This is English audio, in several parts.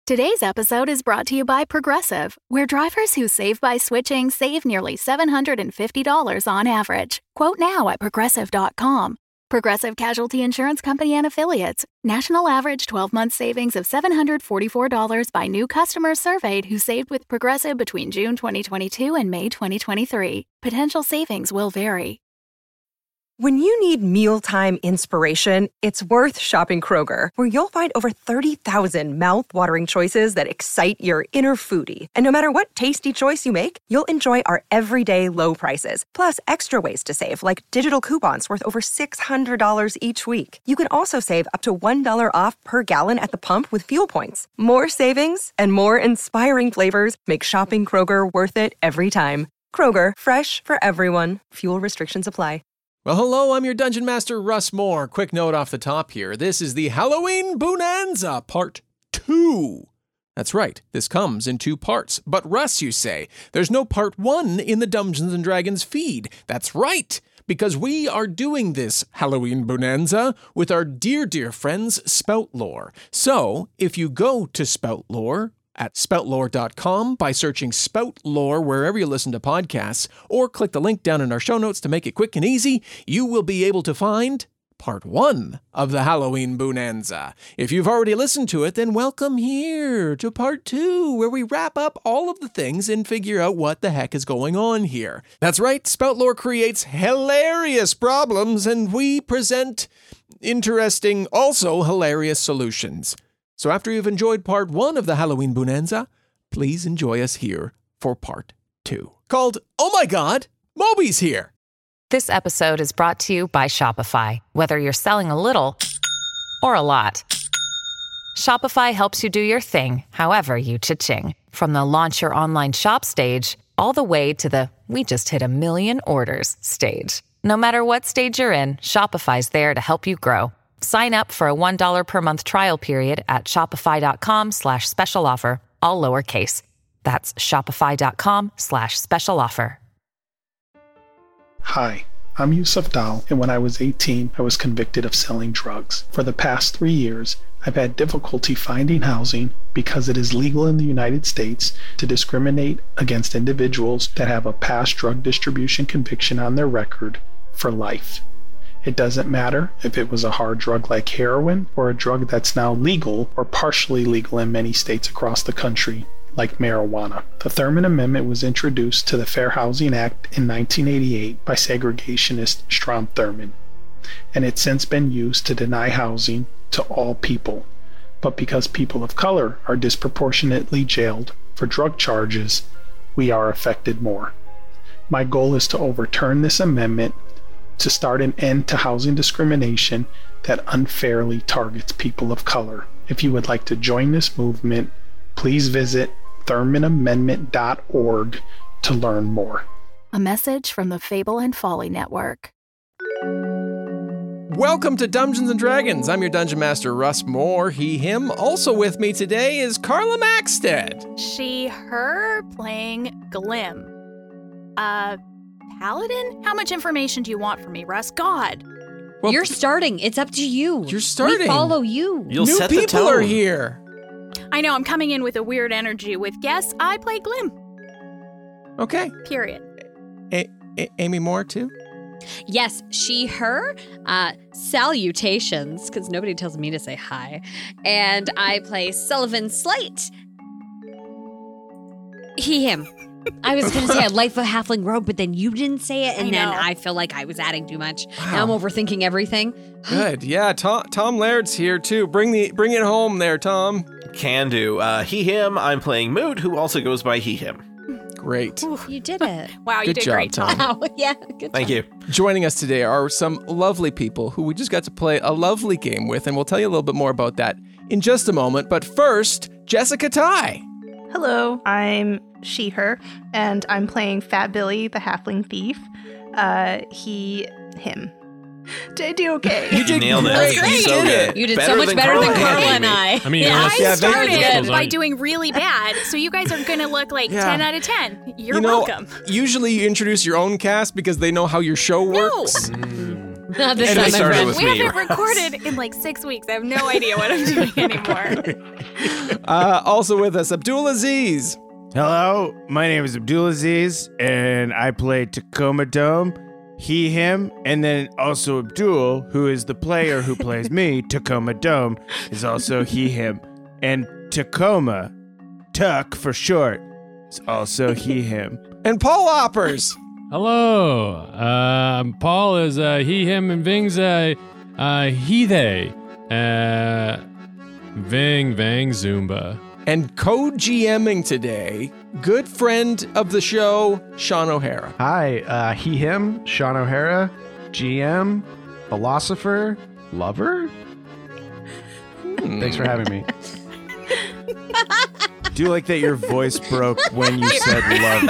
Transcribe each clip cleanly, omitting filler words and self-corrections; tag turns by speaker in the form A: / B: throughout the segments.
A: Today's episode is brought to you by Progressive, where drivers who save by switching save nearly $750 on average. Quote now at Progressive.com. Progressive Casualty Insurance Company and Affiliates. National average 12-month savings of $744 by new customers surveyed who saved with Progressive between June 2022 and May 2023. Potential savings will vary.
B: When you need mealtime inspiration, it's worth shopping Kroger, where you'll find over 30,000 mouth-watering choices that excite your inner foodie. And no matter what tasty choice you make, you'll enjoy our everyday low prices, plus extra ways to save, like digital coupons worth over $600 each week. You can also save up to $1 off per gallon at the pump with fuel points. More savings and more inspiring flavors make shopping Kroger worth it every time. Kroger, fresh for everyone. Fuel restrictions apply.
C: Well, hello, I'm your Dungeon Master, Russ Moore. Quick note off the top here. This is the Halloween Bonanza Part 2. That's right, this comes in 2 parts. But Russ, you say, there's no Part 1 in the Dungeons & Dragons feed. That's right, because we are doing this Halloween Bonanza with our dear, dear friends, Spoutlore. So, if you go to Spoutlore at spoutlore.com by searching Spoutlore wherever you listen to podcasts, or click the link down in our show notes to make it quick and easy, you will be able to find Part 1 of the Halloween Bonanza. If you've already listened to it, then welcome here to Part 2, where we wrap up all of the things and figure out what the heck is going on here. That's right, Spoutlore creates hilarious problems, and we present interesting, also hilarious solutions. So after you've enjoyed Part 1 of the Halloween Bonanza, please enjoy us here for Part 2, called, Oh My God, Moby's Here!
D: This episode is brought to you by Shopify. Whether you're selling a little or a lot, Shopify helps you do your thing, however you cha-ching. From the launch your online shop stage, all the way to the we just hit 1 million orders stage. No matter what stage you're in, Shopify's there to help you grow. Sign up for a $1 per month trial period at shopify.com/special offer, all lowercase. That's shopify.com/special offer.
E: Hi, I'm Yusuf Dal, and when I was 18, I was convicted of selling drugs. For the past 3 years, I've had difficulty finding housing because it is legal in the United States to discriminate against individuals that have a past drug distribution conviction on their record for life. It doesn't matter if it was a hard drug like heroin or a drug that's now legal or partially legal in many states across the country, like marijuana. The Thurmond Amendment was introduced to the Fair Housing Act in 1988 by segregationist Strom Thurmond, and it's since been used to deny housing to all people. But because people of color are disproportionately jailed for drug charges, we are affected more. My goal is to overturn this amendment to start an end to housing discrimination that unfairly targets people of color. If you would like to join this movement, please visit ThurmondAmendment.org to learn more.
A: A message from the Fable and Folly Network.
C: Welcome to Dungeons & Dragons. I'm your Dungeon Master, Russ Moore, he, him. Also with me today is Carla Maxted.
A: She, her, playing Glim. Paladin? How much information do you want from me, Russ? God.
F: Well, you're starting. It's up to you.
C: You're starting.
F: We follow you.
G: You'll
C: New
G: set the
C: people
G: tone.
C: are here.
A: I know, I'm coming in with a weird energy. With guests, I play Glim.
C: Okay.
A: Period.
C: Amy Moore, too?
F: Yes, she, her. Salutations, because nobody tells me to say hi. And I play Sullivan Slate. He, him. I was going to say a Life of Halfling Rogue, but then you didn't say it, and then I feel like I was adding too much.
C: Wow.
F: Now I'm overthinking everything.
C: Good. Yeah, Tom Laird's here, too. Bring it home there, Tom.
G: Can do. He, him. I'm playing Moot, who also goes by he, him.
C: Great.
F: Ooh, you did it.
A: Wow, you
C: Good
A: did
C: job,
A: great, Tom.
F: Wow, yeah, good job.
G: Thank you.
C: Joining us today are some lovely people who we just got to play a lovely game with, and we'll tell you a little bit more about that in just a moment. But first, Jessica Ty.
H: Hello, I'm she, her, and I'm playing Fat Billy, the halfling thief. He, him. Did I do okay?
C: You did
G: nailed it.
C: great.
F: Great.
C: You did it.
F: You did so much better than Carla and I.
I: I mean,
A: I started
I: goes
A: by
I: on.
A: doing really bad, so you guys are going to look like
C: Yeah.
A: 10 out of 10. You're
C: You know,
A: welcome.
C: Usually you introduce your own cast because they know how your show works.
F: Not this
G: And
F: time,
G: it
F: my
G: started
F: friend.
G: with
I: We
G: me.
I: haven't recorded in like 6 weeks. I have no idea what I'm doing anymore.
C: Also with us, Abdul Aziz.
J: Hello, my name is Abdul Aziz, and I play Tacoma Dome, he, him, and then also Abdul, who is the player who plays me, Tacoma Dome, is also he, him. And Tacoma, Tuck for short, is also he, him.
C: And Paul Oppers.
K: Hello, Paul is he, him, and Ving's he, they. Ving, Vang, Zumba.
C: And co-GMing today, good friend of the show, Sean O'Hara.
L: Hi, he, him, Sean O'Hara, GM, philosopher, lover. Thanks for having me.
J: Do you like that your voice broke when you said lover?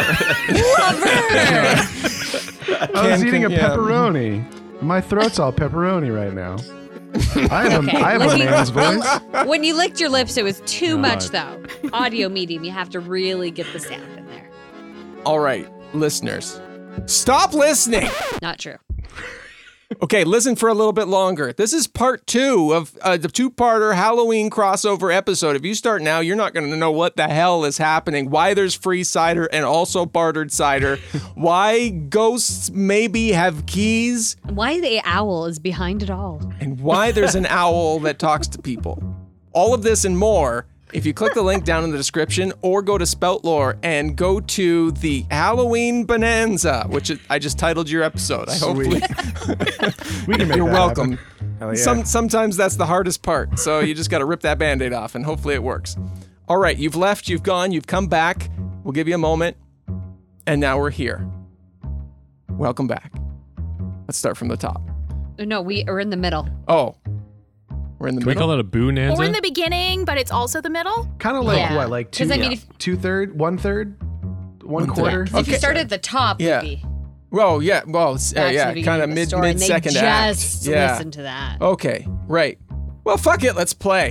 L: I was eating a pepperoni. My throat's all pepperoni right now. I have a man's voice.
F: When you licked your lips, it was too much, though. Audio medium, you have to really get the sound in there.
C: All right, listeners, stop listening.
F: Not true.
C: Okay, listen for a little bit longer. This is part 2 of the two-parter Halloween crossover episode. If you start now, you're not going to know what the hell is happening, why there's free cider and also bartered cider, why ghosts maybe have keys,
F: Why the owl is behind it all.
C: and why there's an owl that talks to people. All of this and more if you click the link down in the description or go to Spoutlore and go to the Halloween Bonanza, which I just titled your episode. I hope
L: We can make
C: you're
L: that
C: welcome.
J: Hell yeah.
C: Sometimes that's the hardest part, so you just got to rip that Band-Aid off, and hopefully it works. All right, you've left, you've gone, you've come back. We'll give you a moment, and now we're here. Welcome back. Let's start from the top.
F: No, we are in the middle.
C: Oh, we're in the
K: Can we
C: middle?
K: call it a bonanza?
I: Or in the beginning, but it's also the middle.
L: Kind of like
F: Yeah.
L: what, like
F: 'Cause I mean, if-
L: 2/3, 1/3, one
C: One
L: quarter.
C: third.
F: If you start at the top,
C: Yeah.
F: you'd be
C: Well, yeah,
F: back to the
C: yeah,
F: beginning
C: kind
F: of
C: of
F: the story, and
C: mid-second
F: they
C: act.
F: just
C: Yeah.
F: listen to that.
C: Okay, right. Well, fuck it, let's play.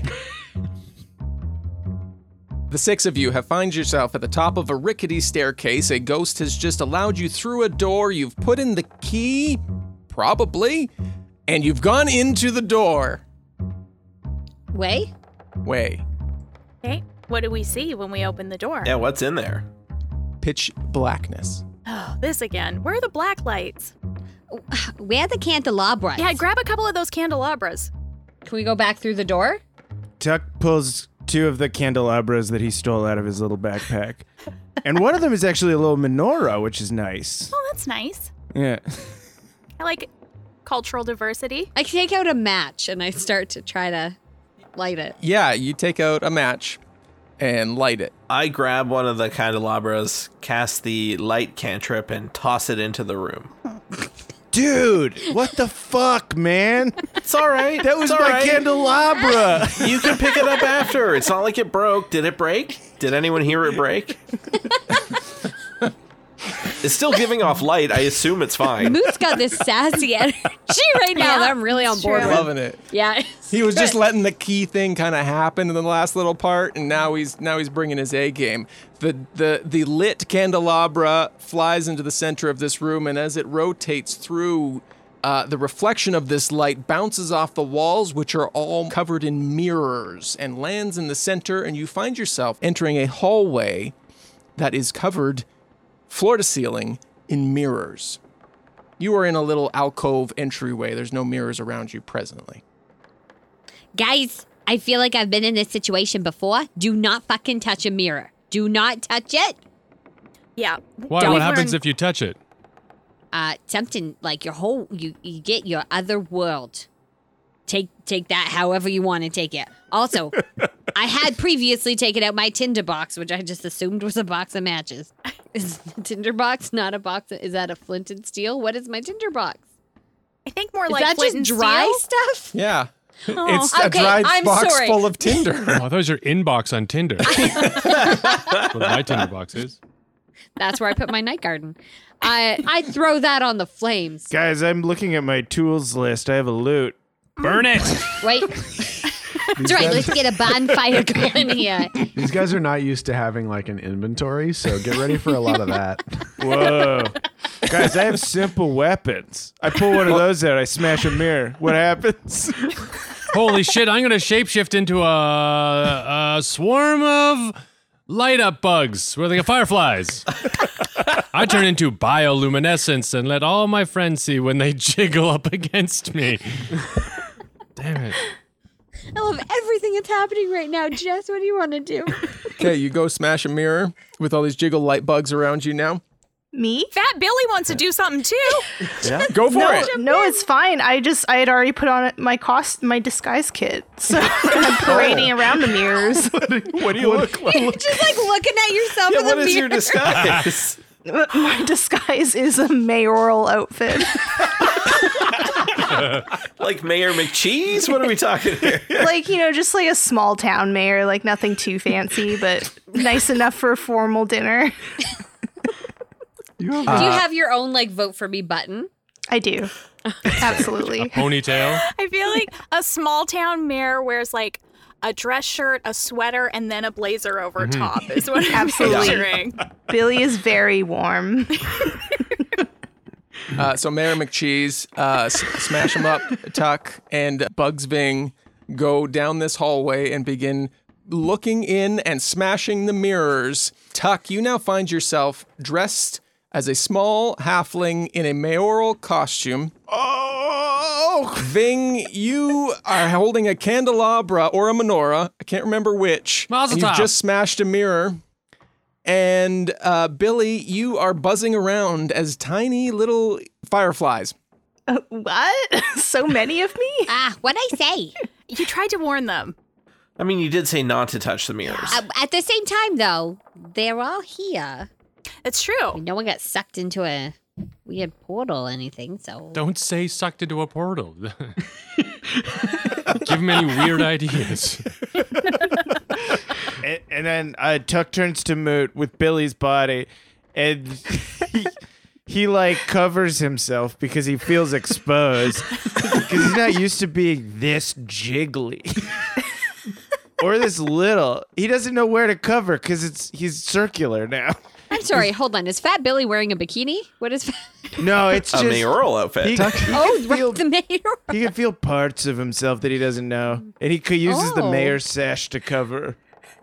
C: The 6 of you have found yourself at the top of a rickety staircase. A ghost has just allowed you through a door. You've put in the key, probably, and you've gone into the door.
F: Way?
I: Okay. What do we see when we open the door?
G: Yeah, what's in there?
C: Pitch blackness.
I: Oh, this again. Where are the black lights?
F: Where are the candelabras?
I: Yeah, grab a couple of those candelabras.
F: Can we go back through the door?
J: Tuck pulls 2 of the candelabras that he stole out of his little backpack. And one of them is actually a little menorah, which is nice.
I: Oh, that's nice.
J: Yeah.
I: I like cultural diversity.
F: I take out a match and I start to try to light it.
C: Yeah, you take out a match and light it.
G: I grab one of the candelabras, cast the light cantrip, and toss it into the room.
J: Dude, what the fuck, man?
G: It's all right.
J: That was
G: It's all
J: my
G: right.
J: candelabra.
G: You can pick it up after. It's not like it broke. Did it break? Did anyone hear it break? It's still giving off light. I assume it's fine.
F: Moose got this sassy energy right now that I'm really on board
I: true.
F: with.
C: Loving it.
F: Yeah.
C: He was just letting the key thing kind of happen in the last little part, and now he's bringing his A game. The lit candelabra flies into the center of this room, and as it rotates through, the reflection of this light bounces off the walls, which are all covered in mirrors, and lands in the center, and you find yourself entering a hallway that is covered floor to ceiling in mirrors. You are in a little alcove entryway. There's no mirrors around you presently.
F: Guys, I feel like I've been in this situation before. Do not fucking touch a mirror. Do not touch it.
I: Yeah.
K: Why?
I: Don't
K: What happens
I: learn-
K: if you touch it?
F: Something like your whole, you get your other world. Take that however you want to take it. Also, I had previously taken out my Tinder box, which I just assumed was a box of matches. Is the Tinder box not a box? Is that a flint and steel? What is my Tinder box?
I: I think more
F: Is
I: like
F: that
I: flint
F: just
I: and
F: dry
I: steel.
F: stuff?
C: Yeah.
I: Oh.
C: It's a
F: Okay,
C: dried
F: I'm
C: box
F: sorry.
C: full of Tinder.
K: Oh, I thought it was your inbox on Tinder. That's what my Tinder box is.
F: That's where I put my night garden. I'd throw that on the flames.
J: Guys, I'm looking at my tools list. I have a loot.
K: Burn it!
F: Wait. That's right. Let's get a bonfire going here.
L: These guys are not used to having like an inventory, so get ready for a lot of that.
J: Whoa. Guys, I have simple weapons. I pull one of those out, I smash a mirror. What happens?
K: Holy shit, I'm gonna shapeshift into a swarm of light up bugs. We're like fireflies. I turn into bioluminescence and let all my friends see when they jiggle up against me. Damn it.
F: I love everything that's happening right now. Jess, what do you want to do?
C: Okay, you go smash a mirror with all these jiggle light bugs around you now.
H: Me?
I: Fat Billy wants to do something too.
C: Yeah, go for it.
H: No, it's fine. I had already put on my disguise kit, so I'm parading around the mirrors.
J: What do you look like?
F: You're just like looking at yourself in the mirror.
G: What is your disguise?
H: My disguise is a mayoral outfit.
G: Like Mayor McCheese? What are we talking here?
H: Like, just like a small town mayor, like nothing too fancy, but nice enough for a formal dinner.
F: Do you have your own like vote for me button?
H: I do. Absolutely.
K: A ponytail.
I: I feel like a small town mayor wears like a dress shirt, a sweater, and then a blazer over top is what I'm picturing.
H: Billy is very warm.
C: So Mayor McCheese, smash him up, Tuck, and Bugs Ving go down this hallway and begin looking in and smashing the mirrors. Tuck, you now find yourself dressed as a small halfling in a mayoral costume. Oh! Ving, you are holding a candelabra or a menorah. I can't remember which.
K: Mazel
C: and you've
K: tov.
C: just smashed a mirror. And Billy, you are buzzing around as tiny little fireflies.
H: What? So many of me?
F: What'd I say?
I: You tried to warn them.
G: I mean, you did say not to touch the mirrors.
F: At the same time, though, they're all here.
I: It's true.
F: No one got sucked into a weird portal or anything, so...
K: Don't say sucked into a portal. Give him any weird ideas.
J: And then Tuck turns to Moot with Billy's body, and he like covers himself because he feels exposed because he's not used to being this jiggly or this little. He doesn't know where to cover because he's circular now.
F: I'm sorry, hold on. Is Fat Billy wearing a bikini? What is
J: No, it's
G: a
J: just
G: mayoral outfit.
F: the mayor.
J: He can feel parts of himself that he doesn't know, and he uses the mayor's sash to cover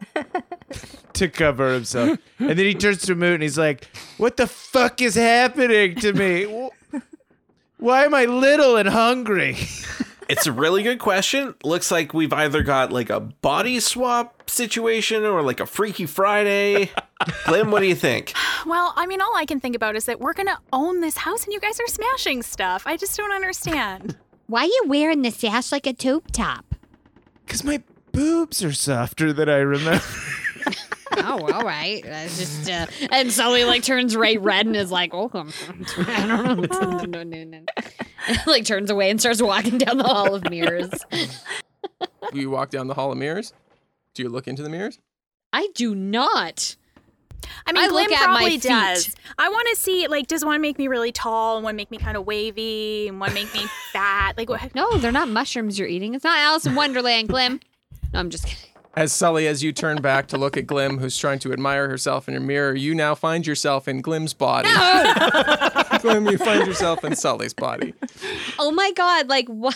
J: himself. And then he turns to Moot and he's like, "What the fuck is happening to me? Why am I little and hungry?"
G: It's a really good question. Looks like we've either got like a body swap situation or like a Freaky Friday. Glim, what do you think?
I: Well, I mean, all I can think about is that we're going to own this house and you guys are smashing stuff. I just don't understand.
F: Why are you wearing the sash like a tube top?
J: Because my boobs are softer than I remember.
F: Oh, all right. That's just and Sully like turns red and is like, "Oh, I don't know." No. Like turns away and starts walking down the hall of mirrors.
C: You walk down the hall of mirrors? Do you look into the mirrors?
F: I do not.
I: I mean,
F: I
I: Glim
F: look at
I: probably
F: my feet.
I: does. I want to see, like, does one make me really tall and one make me kind of wavy and one make me fat? Like, what?
F: No, they're not mushrooms you're eating. It's not Alice in Wonderland, Glim. No, I'm just kidding.
C: As Sully, as you turn back to look at Glim, who's trying to admire herself in your mirror, you now find yourself in Glim's body.
F: No!
C: Glim, you find yourself in Sully's body.
F: Oh my God, like what?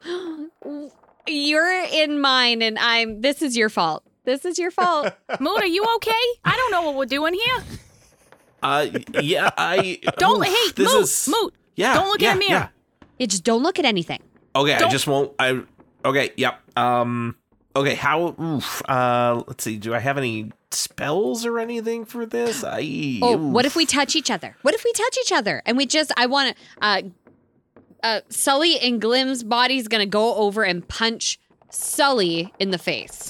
F: You're in mine and this is your fault. This is your fault.
I: Moon, are you okay? I don't know what we're doing here.
G: Yeah,
I: Don't, hey, Moot.
G: Yeah.
I: Don't look at me.
G: Yeah.
F: Yeah, just don't look at anything.
G: Okay, I just won't. Okay, yep. Okay, let's see. Do I have any spells or anything for this?
F: What if we touch each other? And I want to, Sully and Glim's body's going to go over and punch Sully in the face.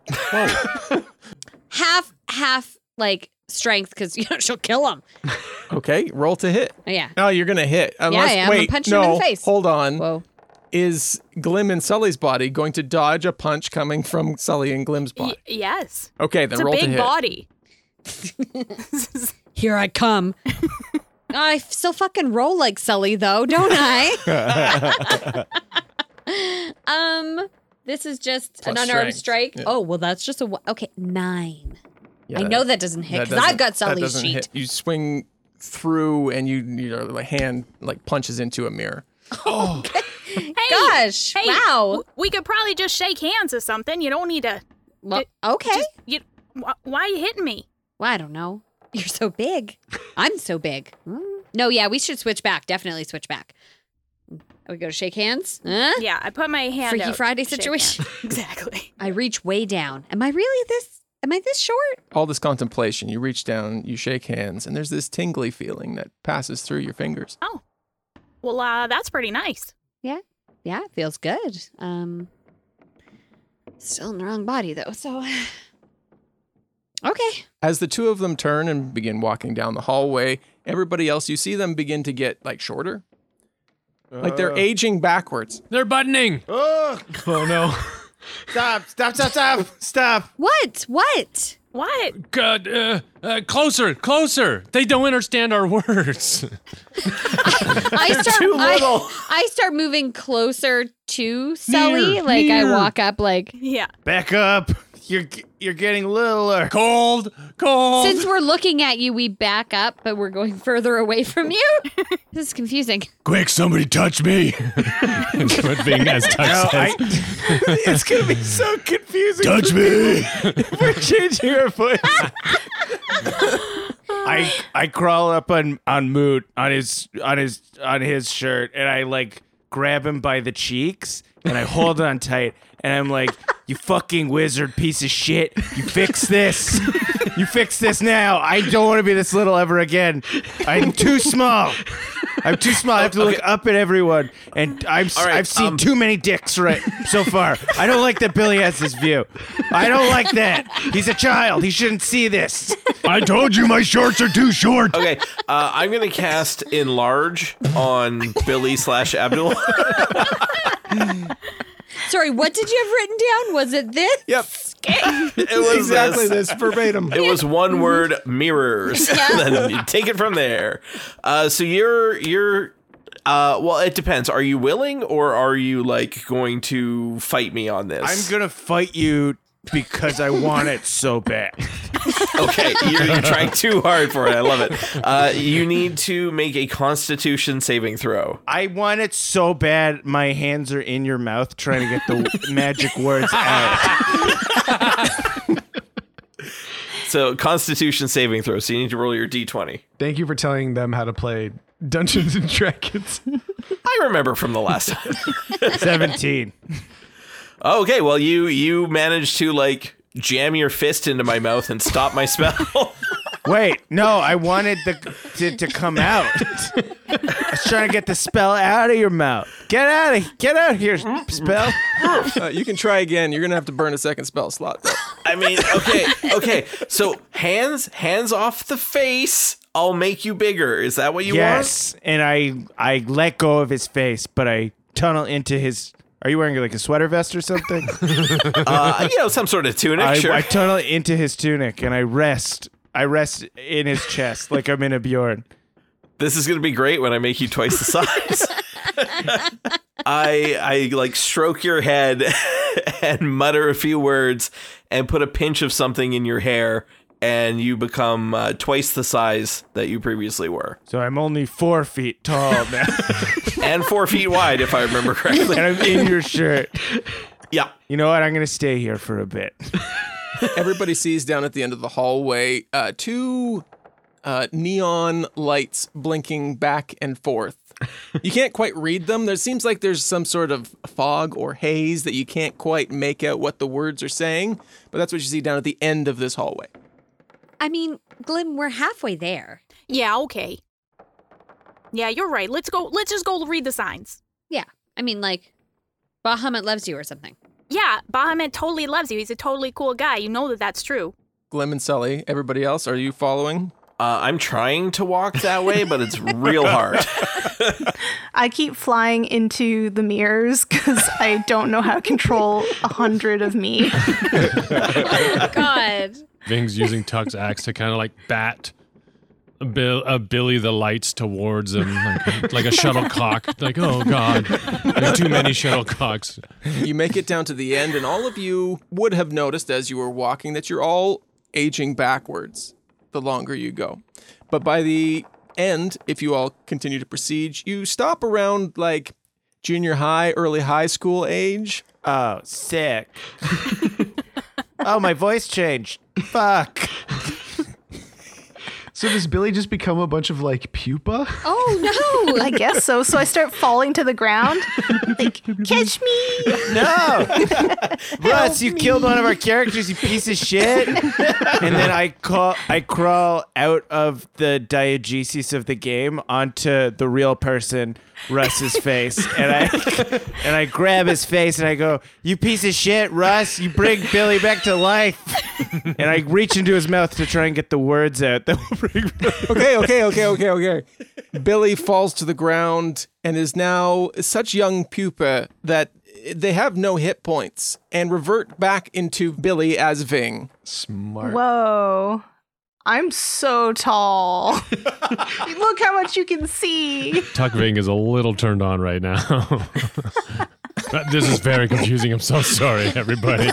F: half, like, strength, because, she'll kill him.
C: Okay, roll to hit.
F: Yeah.
C: Oh, you're going to hit. Unless,
F: I'm
C: wait,
F: going to punch him in the face.
C: Hold on.
F: Whoa.
C: Is Glim and Sully's body going to dodge a punch coming from Sully and Glim's body?
I: Yes.
C: Okay, then roll to hit.
I: It's a big body.
F: Here I come. I still fucking roll like Sully, though, don't I? This is just
C: Plus
F: an unarmed
C: strength.
F: strike.
C: Yeah.
F: Oh, well, that's just okay, 9.
C: Yeah,
F: I know that doesn't hit because I've got Sully's sheet.
C: Hit. You swing through, and your hand like punches into a mirror.
F: Oh, gosh!
I: Hey,
F: wow.
I: We could probably just shake hands or something. You don't need to.
F: Well, okay.
I: Why are you hitting me?
F: Well, I don't know. You're so big. I'm so big. No, yeah, we should switch back. Definitely switch back. We go to shake hands? Huh?
I: Yeah, I put my hand
F: Freaky
I: out.
F: Friday situation.
I: Exactly.
F: I reach way down. Am I this short?
C: All this contemplation, you reach down, you shake hands, and there's this tingly feeling that passes through your fingers.
I: Oh. Well, that's pretty nice.
F: Yeah. Yeah, it feels good. Still in the wrong body, though, so... Okay.
C: As the two of them turn and begin walking down the hallway, everybody else, you see them begin to get, like, shorter. Like they're aging backwards.
K: They're buttoning.
J: Oh no. Stop.
F: What?
K: God, closer. They don't understand our words.
F: I start moving closer to Sully. I walk up
I: Yeah.
J: Back up. You're getting littler.
K: Cold.
F: Since we're looking at you, we back up, but we're going further away from you. This is confusing.
K: Quick, somebody touch me. What being as touch says.
J: It's going to be so confusing.
K: Touch me.
J: We're changing our voice. I crawl up on Moot on his shirt, and I like grab him by the cheeks and I hold on tight, and I'm like, "You fucking wizard piece of shit! You fix this! You fix this now! I don't want to be this little ever again. I'm too small. I have to look up at everyone, and I've seen too many dicks so far. I don't like that Billy has this view. I don't like that. He's a child. He shouldn't see this.
K: I told you my shorts are too short.
G: Okay, I'm gonna cast Enlarge on Billy/Abdul.
F: Sorry, what did you have written down? Was it this?
C: Yep.
G: It was
C: exactly this verbatim.
G: It was one word, mirrors. Then you take it from there. So you're well, it depends. Are you willing, or are you like going to fight me on this?
J: I'm gonna fight you because I want it so bad.
G: Okay, you're trying too hard for it. I love it. You need to make a Constitution saving throw.
J: I want it so bad. My hands are in your mouth trying to get the magic words out.
G: So Constitution saving throw. So you need to roll your D20.
L: Thank you for telling them how to play Dungeons and Dragons.
G: I remember from the last time.
J: 17.
G: Okay, well you managed to like jam your fist into my mouth and stop my spell.
J: Wait, no, I wanted to come out. I was trying to get the spell out of your mouth. Get out here, spell.
C: You can try again. You're gonna have to burn a second spell slot, though.
G: I mean, okay. So hands off the face. I'll make you bigger. Is that what you want?
J: Yes, and I let go of his face, but I tunnel into his. Are you wearing like a sweater vest or something?
G: Some sort of tunic. Sure.
J: I tunnel into his tunic and I rest in his chest like I'm in a Bjorn.
G: This is gonna be great when I make you twice the size. I like stroke your head and mutter a few words and put a pinch of something in your hair, and you become twice the size that you previously were.
J: So I'm only 4 feet tall now.
G: And 4 feet wide, if I remember correctly.
J: And I'm in your shirt.
G: Yeah.
J: You know what? I'm going to stay here for a bit.
C: Everybody sees down at the end of the hallway two neon lights blinking back and forth. You can't quite read them. There seems like there's some sort of fog or haze that you can't quite make out what the words are saying, but that's what you see down at the end of this hallway.
F: I mean, Glim, we're halfway there.
I: Yeah, okay. Yeah, you're right. Let's just go read the signs.
F: Yeah. I mean, like, Bahamut loves you or something.
I: Yeah, Bahamut totally loves you. He's a totally cool guy. You know that's true.
C: Glim and Sully, everybody else, are you following?
G: I'm trying to walk that way, but it's real hard.
H: I keep flying into the mirrors because I don't know how to control 100 of me.
F: God.
K: Ving's using Tuck's axe to kind of like bat Billy the lights towards him like a shuttlecock. Like, oh God, there are too many shuttlecocks.
C: You make it down to the end, and all of you would have noticed as you were walking that you're all aging backwards the longer you go. But by the And if you all continue to proceed, you stop around like junior high, early high school age.
J: Oh, sick. Oh, my voice changed. Fuck.
L: So does Billy just become a bunch of like pupa?
H: Oh no! I guess so. So I start falling to the ground. Like, catch me!
J: No! Russ, you killed one of our characters, you piece of shit. And then I crawl out of the diegesis of the game onto the real person, Russ's face. And I grab his face and I go, "You piece of shit, Russ, you bring Billy back to life." And I reach into his mouth to try and get the words out that will bring
C: Okay. Billy falls to the ground and is now such young pupa that they have no hit points and revert back into Billy as Ving.
L: Smart.
H: Whoa. I'm so tall. Look how much you can see.
K: Tuck Ving is a little turned on right now. This is very confusing. I'm so sorry, everybody.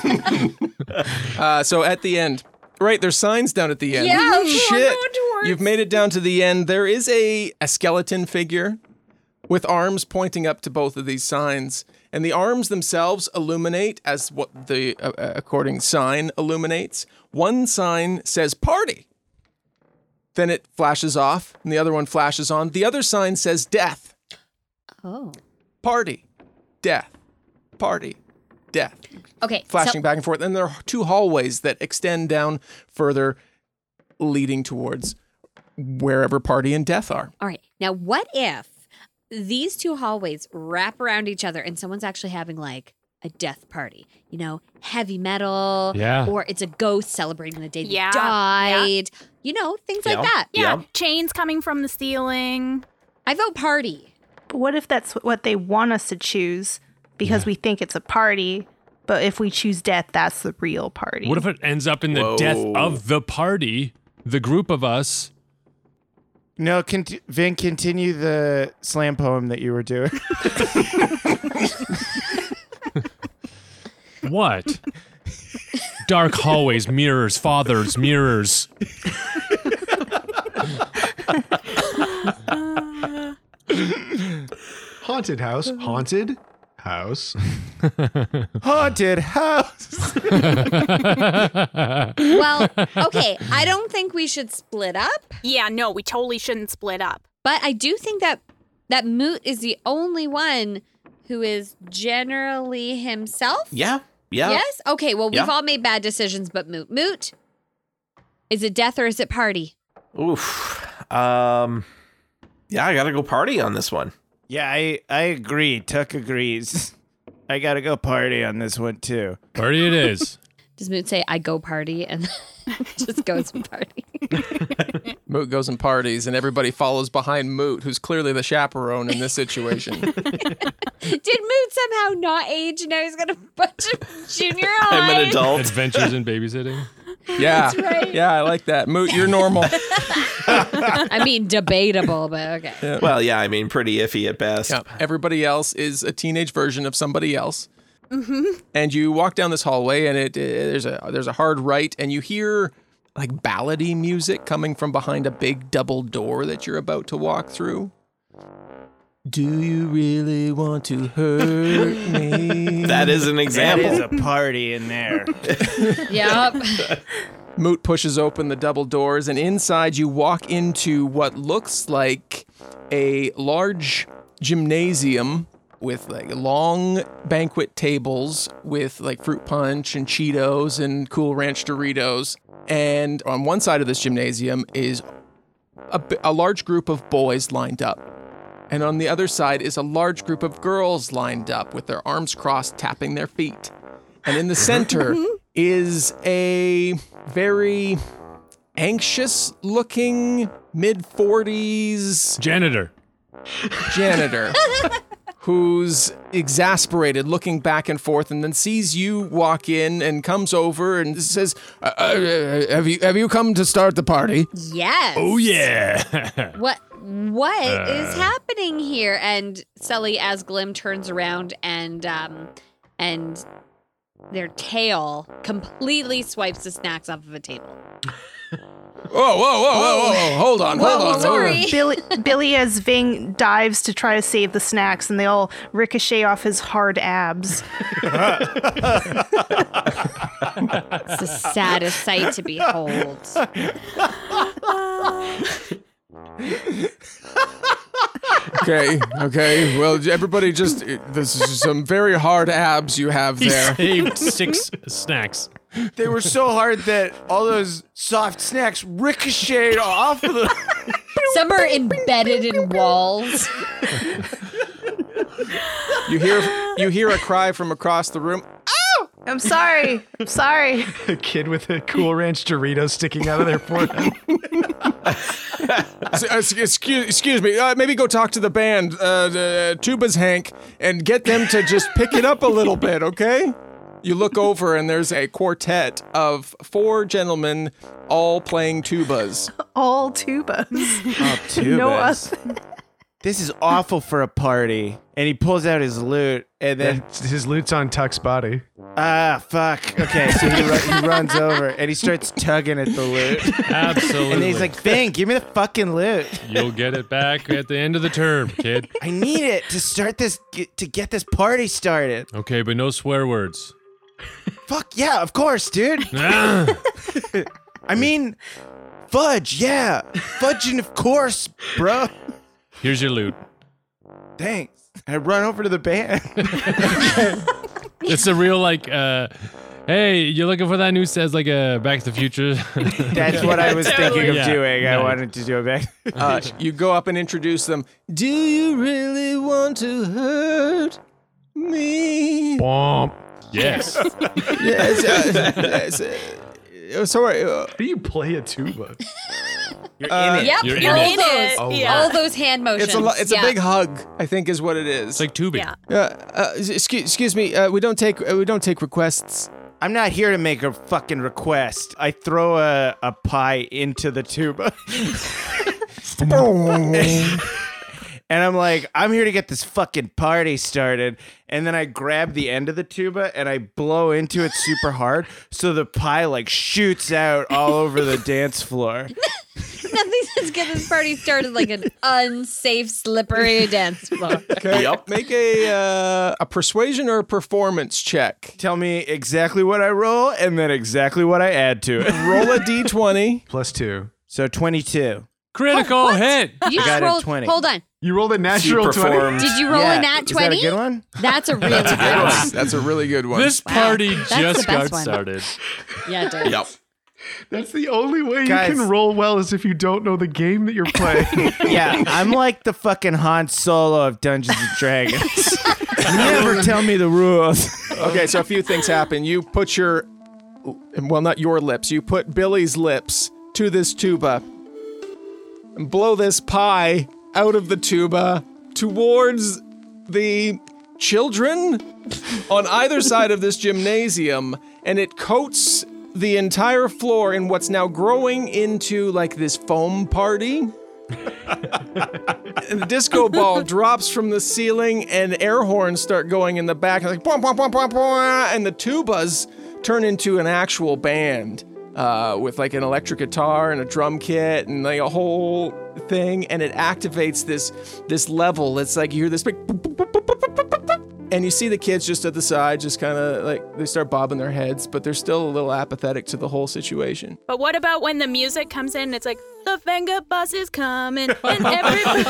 C: So at the end, right, there's signs down at the end.
F: Yeah,
C: shit. You've made it down to the end. There is a skeleton figure with arms pointing up to both of these signs. And the arms themselves illuminate as what the according sign illuminates. One sign says party. Then it flashes off, and the other one flashes on. The other sign says death.
F: Oh.
C: Party. Death. Party. Death.
F: Okay.
C: Flashing back and forth. And there are two hallways that extend down further, leading towards wherever party and death are.
F: All right. Now, what if these two hallways wrap around each other and someone's actually having like a death party? You know, heavy metal.
K: Yeah.
F: Or it's a ghost celebrating the day they
I: Yeah.
F: died. You know, things like that.
I: Yeah. Chains coming from the ceiling.
F: I vote party.
H: But what if that's what they want us to choose because we think it's a party, but if we choose death, that's the real party?
K: What if it ends up in the death of the party, the group of us?
J: No, Vin, continue the slam poem that you were doing.
K: What? Dark hallways, mirrors, fathers, mirrors.
L: Haunted house. Haunted house.
J: Haunted house.
F: Well, okay. I don't think we should split up.
I: Yeah, no, we totally shouldn't split up.
F: But I do think that Moot is the only one who is generally himself.
G: Yeah.
F: Yes? Okay, well, we've
G: Yeah.
F: all made bad decisions, but Moot, is it death or is it party?
G: Oof. Yeah, I gotta go party on this one.
J: Yeah, I agree. Tuck agrees. I gotta go party on this one too.
K: Party it is.
F: Does Moot say, I go party, and just goes and party?
C: Moot goes and parties, and everybody follows behind Moot, who's clearly the chaperone in this situation.
F: Did Moot somehow not age and now he's got a bunch of junior high?
G: I'm an adult.
K: Adventures in babysitting.
C: Yeah.
F: That's right.
C: Yeah, I like that. Moot, you're normal.
F: I mean, debatable, but okay.
C: Yeah.
G: Well, yeah, I mean, pretty iffy at best.
C: Yeah. Everybody else is a teenage version of somebody else.
F: Mm-hmm.
C: And you walk down this hallway, and there's a hard right, and you hear like ballady music coming from behind a big double door that you're about to walk through. Do you really want to hurt me?
G: That is an example.
J: That is a party in there.
F: Yep.
C: Moot pushes open the double doors, and inside you walk into what looks like a large gymnasium with like long banquet tables with like fruit punch and Cheetos and Cool Ranch Doritos. And on one side of this gymnasium is a large group of boys lined up. And on the other side is a large group of girls lined up with their arms crossed, tapping their feet. And in the center is a very anxious-looking mid-40s
K: Janitor
C: who's exasperated, looking back and forth, and then sees you walk in and comes over and says, have you come to start the party?
F: Yes.
K: Oh, yeah.
F: What is happening here? And Sully as Glim turns around and their tail completely swipes the snacks off of a table.
C: Whoa. Hold on.
F: Sorry.
H: Billy as Ving dives to try to save the snacks, and they all ricochet off his hard abs.
F: It's the saddest sight to behold.
C: Okay. Well, everybody this is some very hard abs you have there.
K: He saved 6 snacks.
J: They were so hard that all those soft snacks ricocheted off of the...
F: Some are embedded in walls.
C: You hear a cry from across the room.
H: I'm sorry.
L: A kid with a Cool Ranch Dorito sticking out of their forehead.
C: Excuse me. Maybe go talk to the band, Tuba's Hank, and get them to just pick it up a little bit, okay? You look over and there's a quartet of 4 gentlemen all playing tubas.
H: All tubas.
J: Oh, tubas.
H: No us.
J: This is awful for a party. And he pulls out his lute, and then...
L: His lute's on Tuck's body.
J: Ah, fuck. Okay, so he runs over, and he starts tugging at the lute.
K: Absolutely.
J: And he's like, Fang, give me the fucking lute.
K: You'll get it back at the end of the term, kid.
J: I need it to start this, to get this party started.
K: Okay, but no swear words.
J: Fuck yeah, of course, dude. I mean, fudge, yeah. Fudging, of course, bro.
K: Here's your loot.
J: Thanks. I run over to the band.
K: It's a real, like, hey, you looking for that new says like a Back to the Future?
J: That's what I was thinking of doing. I
K: Nice.
J: wanted to do it back.
C: You go up and introduce them. Do you really want to hurt me?
K: Bomb. Yes.
C: Yes. Sorry.
L: Do you play a tuba?
J: You're in it.
I: Yep,
K: You're
I: you're
K: in
I: in it.
L: Oh,
I: Yeah.
F: All those hand motions.
C: It's a big hug, I think, is what it is.
K: It's like tubing.
I: Yeah.
C: Excuse me. We don't take requests.
J: I'm not here to make a fucking request. I throw a pie into the tuba. And I'm like, I'm here to get this fucking party started. And then I grab the end of the tuba and I blow into it super hard. So the pie like shoots out all over the dance floor.
F: Nothing says get this party started like an unsafe, slippery dance floor.
C: Okay. Yep. Make a persuasion or a performance check.
J: Tell me exactly what I roll and then exactly what I add to it.
C: Roll a d20.
L: +2.
J: So 22.
K: Critical hit.
F: You
J: I
F: just
J: got a
F: rolled.
J: 20.
F: Hold on.
L: You rolled a natural 20.
F: Did you roll a nat 20?
J: Is that a good one?
F: That's a really good one.
C: That's a really good one.
K: This party
F: That's
K: just
F: the best
K: got
F: one.
K: started.
F: Yeah, it does.
G: Yep.
L: That's the only way
J: Guys.
L: you can roll well is if you don't know the game that you're playing.
J: Yeah, I'm like the fucking Han Solo of Dungeons and Dragons. Never tell me the rules.
C: Okay, so a few things happen. You put not your lips, you put Billy's lips to this tuba and blow this pie out of the tuba towards the children on either side of this gymnasium, and it coats the entire floor in what's now growing into like this foam party. And the disco ball drops from the ceiling and air horns start going in the back, like boom, boom, boom, boom, boom, and the tubas turn into an actual band with like an electric guitar and a drum kit and like a whole thing, and it activates this level. It's like you hear this big boop, boop, boop, boop, boop, boop, boop, boop. And you see the kids just at the side, just kind of like they start bobbing their heads, but they're still a little apathetic to the whole situation.
I: But what about when the music comes in? It's like the Venga bus is coming, and everybody.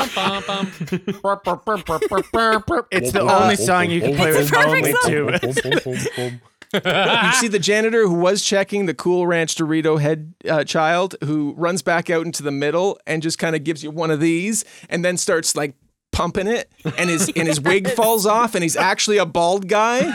J: It's the only song you can play with only
I: song.
C: You see the janitor who was checking the Cool Ranch Dorito head child who runs back out into the middle and just kind of gives you one of these and then starts like pumping it, and his wig falls off, and he's actually a bald guy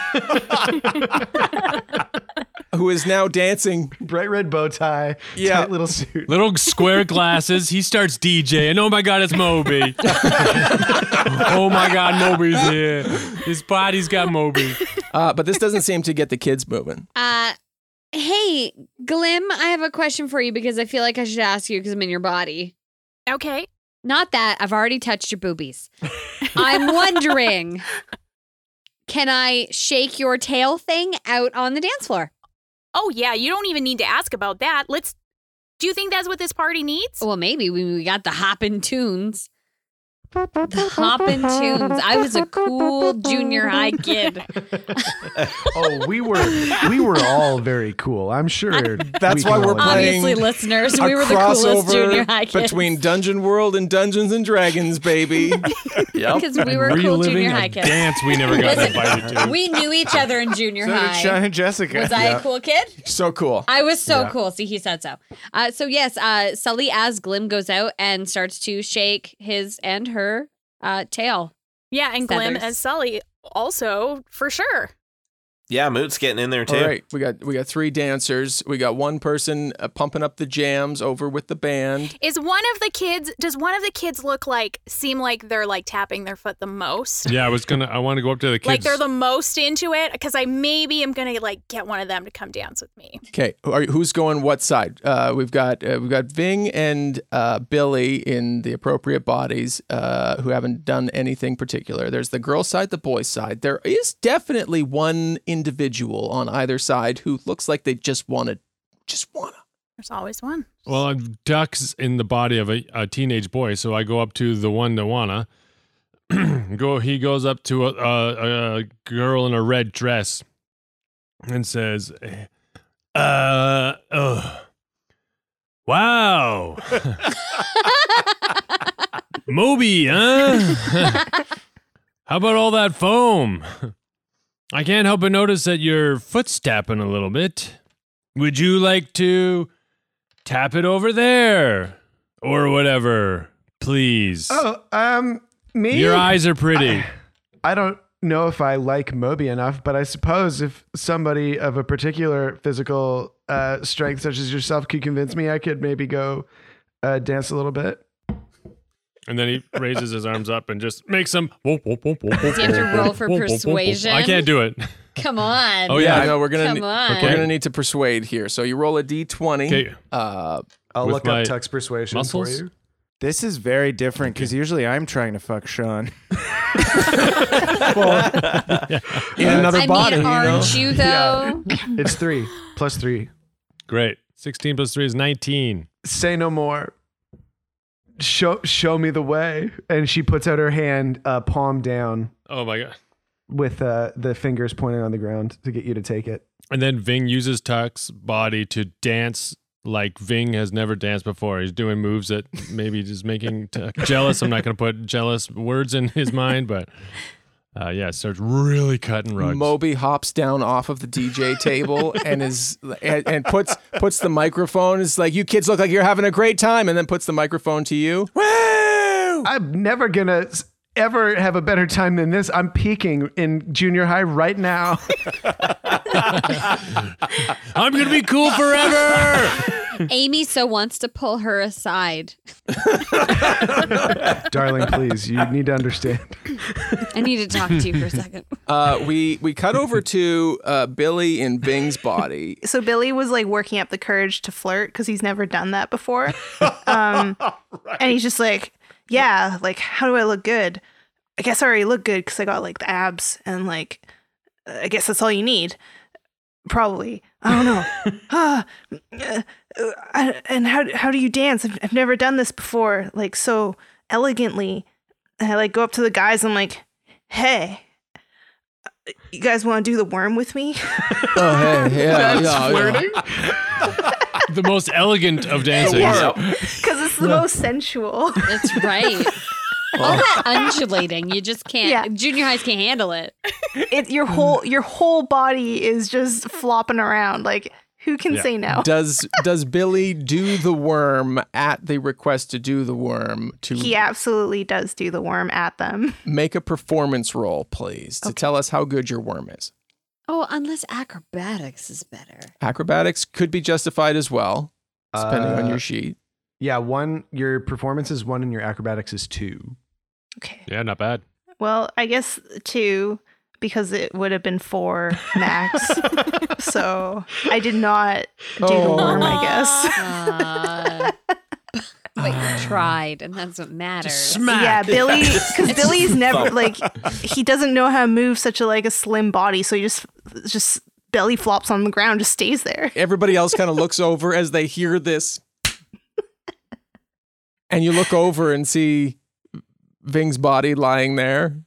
C: who is now dancing.
L: Bright red bow tie,
C: Yeah.
L: tight little suit.
K: Little square glasses. He starts DJing. Oh my God, it's Moby. Oh my God, Moby's here. His body's got Moby.
C: But this doesn't seem to get the kids moving.
F: Hey, Glim, I have a question for you because I feel like I should ask you because I'm in your body.
I: Okay.
F: Not that I've already touched your boobies. I'm wondering, can I shake your tail thing out on the dance floor?
I: Oh, yeah. You don't even need to ask about that. Do you think that's what this party needs?
F: Well, maybe we got the hoppin' tunes. The hoppin' tunes. I was a cool junior high kid.
L: Oh, we were all very cool. I'm sure.
C: That's why we're playing.
F: Obviously, listeners, we were the coolest junior high kids.
C: Between Dungeon World and Dungeons and Dragons, baby.
F: Yep. Because we were cool junior high kids.
K: Dance we never got invited to.
F: We knew each other in junior high.
J: So did Sean and Jessica.
F: Was I a cool kid?
C: So cool.
F: I was so cool. See, he said so. So yes, Sully as Glim goes out and starts to shake his and her tail.
I: Yeah, and
F: feathers.
I: Glim as Sully also, for sure.
G: Yeah, Moot's getting in there too.
C: All right, we got 3 dancers. We got one person pumping up the jams over with the band.
I: Does one of the kids seem like they're like tapping their foot the most?
K: Yeah, I want to go up to the kids.
I: Like they're the most into it, because I maybe am gonna like get one of them to come dance with me.
C: Okay, who's going what side? We've got Ving and Billy in the appropriate bodies who haven't done anything particular. There's the girl side, the boy side. There is definitely one individual on either side who looks like they just wanna.
I: There's always one.
K: Well, Duck's in the body of a teenage boy, so I go up to the one that wanna. He goes up to a girl in a red dress and says, wow. Moby, huh? How about all that foam? I can't help but notice that your foot's tapping a little bit. Would you like to tap it over there? Or whatever, please.
L: Oh, me?
K: Your eyes are pretty.
L: I don't know if I like Moby enough, but I suppose if somebody of a particular physical strength such as yourself could convince me, I could maybe go dance a little bit.
K: And then he raises his arms up and just makes some.
F: Does he have to roll for persuasion?
K: I can't do it.
F: Come on.
C: Oh yeah, no, we're gonna
F: need
C: to persuade here. So you roll a d20.
K: Okay.
L: I'll look up Tuck's persuasion for you.
J: This is very different because usually I'm trying to fuck Sean.
C: Well, in another body.
F: Aren't you though?
L: Yeah. It's 3 plus 3.
K: Great. 16 plus 3 is 19.
L: Say no more. Show me the way. And she puts out her hand, palm down.
K: Oh my god.
L: With the fingers pointing on the ground to get you to take it.
K: And then Ving uses Tuck's body to dance like Ving has never danced before. He's doing moves that maybe just making Tuck jealous. I'm not going to put jealous words in his mind, but starts really cutting rugs.
C: Moby hops down off of the DJ table and puts the microphone. It's like, you kids look like you're having a great time, and then puts the microphone to you.
L: Woo! I'm never gonna ever have a better time than this. I'm peaking in junior high right now.
K: I'm gonna be cool forever.
F: Amy so wants to pull her aside.
L: Darling, please, you need to understand.
F: I need to talk to you for a second.
C: We cut over to Billy in Bing's body.
H: So Billy was like working up the courage to flirt because he's never done that before. Right. And he's just like, yeah, like, how do I look good? I guess I already look good because I got like the abs and like, I guess that's all you need. Probably. I don't know. And how do you dance? I've never done this before, like so elegantly. And I like go up to the guys. I'm like, hey, you guys want to do the worm with me?
C: Oh, hey, yeah.
H: That's flirting.
K: The most elegant of dancing.
H: Because it's the most sensual.
F: That's right. All that undulating, you just can't. Yeah. Junior highs can't handle it.
H: Your whole body is just flopping around. Like, who can say no?
C: Does Billy do the worm at the request to do the worm?
H: He absolutely does do the worm at them.
C: Make a performance roll, please, to tell us how good your worm is.
F: Oh, unless acrobatics is better.
C: Acrobatics could be justified as well, depending on your sheet.
L: Yeah, 1. Your performance is 1 and your acrobatics is 2.
H: Okay.
K: Yeah, not bad.
H: Well, I guess 2 because it would have been 4 max. So I did not do the worm, I guess.
F: But you tried, and that's what matters.
K: Smack.
H: Yeah, Billy, because Billy's never like he doesn't know how to move such a slim body, so he just belly flops on the ground, just stays there.
C: Everybody else kind of looks over as they hear this. And you look over and see Ving's body lying there.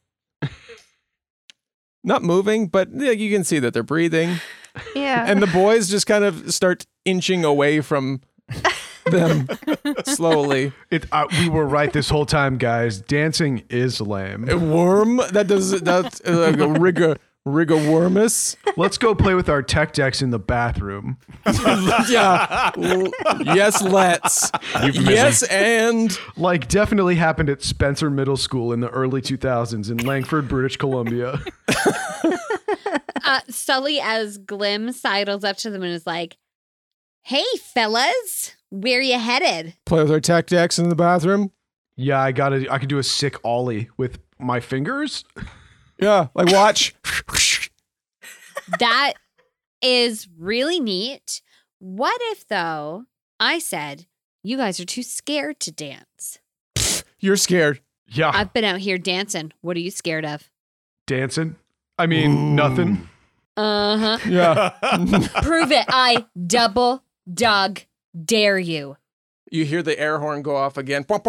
C: Not moving, but you can see that they're breathing.
H: Yeah.
C: And the boys just kind of start inching away from them slowly.
L: We were right this whole time, guys. Dancing is lame.
C: A worm? That's like a rigorwormus.
L: Let's go play with our tech decks in the bathroom.
C: Yeah. Yes, let's. Yes, and
L: like definitely happened at Spencer Middle School in the early 2000s in Langford, British Columbia.
F: Sully, as Glim sidles up to them and is like, "Hey, fellas, where you headed?"
C: Play with our tech decks in the bathroom.
L: Yeah, I could do a sick ollie with my fingers.
C: Yeah, like watch.
F: That is really neat. What if, though, I said, you guys are too scared to dance?
C: You're scared.
L: Yeah.
F: I've been out here dancing. What are you scared of?
L: Dancing? I mean, nothing.
F: Uh-huh.
C: Yeah.
F: Prove it. I double dog dare you.
C: You hear the air horn go off again. Oh,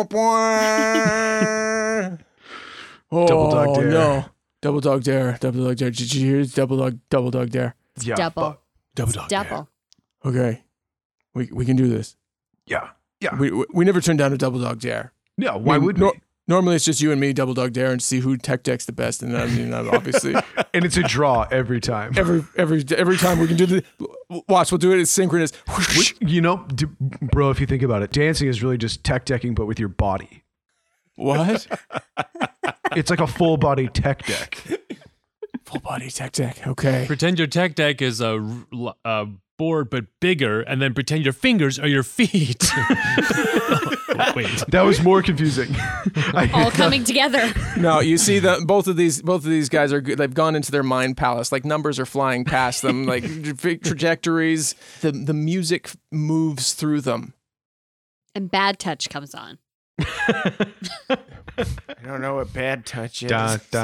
L: Double dog dare.
C: No. Double dog dare. Double dog dare. Did you hear it? Double dog dare.
L: Yeah.
F: Double.
C: Double dog
F: Double.
C: dare. Okay. We can do this.
L: Yeah. Yeah.
C: We never turn down a double dog dare.
L: Yeah, why would we?
C: Normally it's just you and me double dog dare and see who tech decks the best, and then obviously
L: and it's a draw every time.
C: Every time we can do the watch. We'll do it. It's synchronous.
L: You know, bro, if you think about it, dancing is really just tech decking, but with your body.
C: What?
L: It's like a full body tech deck.
C: Full body tech deck. Okay.
K: Pretend your tech deck is a board, but bigger, and then pretend your fingers are your feet. Wait.
L: That was more confusing.
F: All coming together.
C: No, you see that both of these guys are good. They've gone into their mind palace. Like numbers are flying past them, like trajectories. The music moves through them.
F: And Bad Touch comes on.
J: I don't know what bad touch is.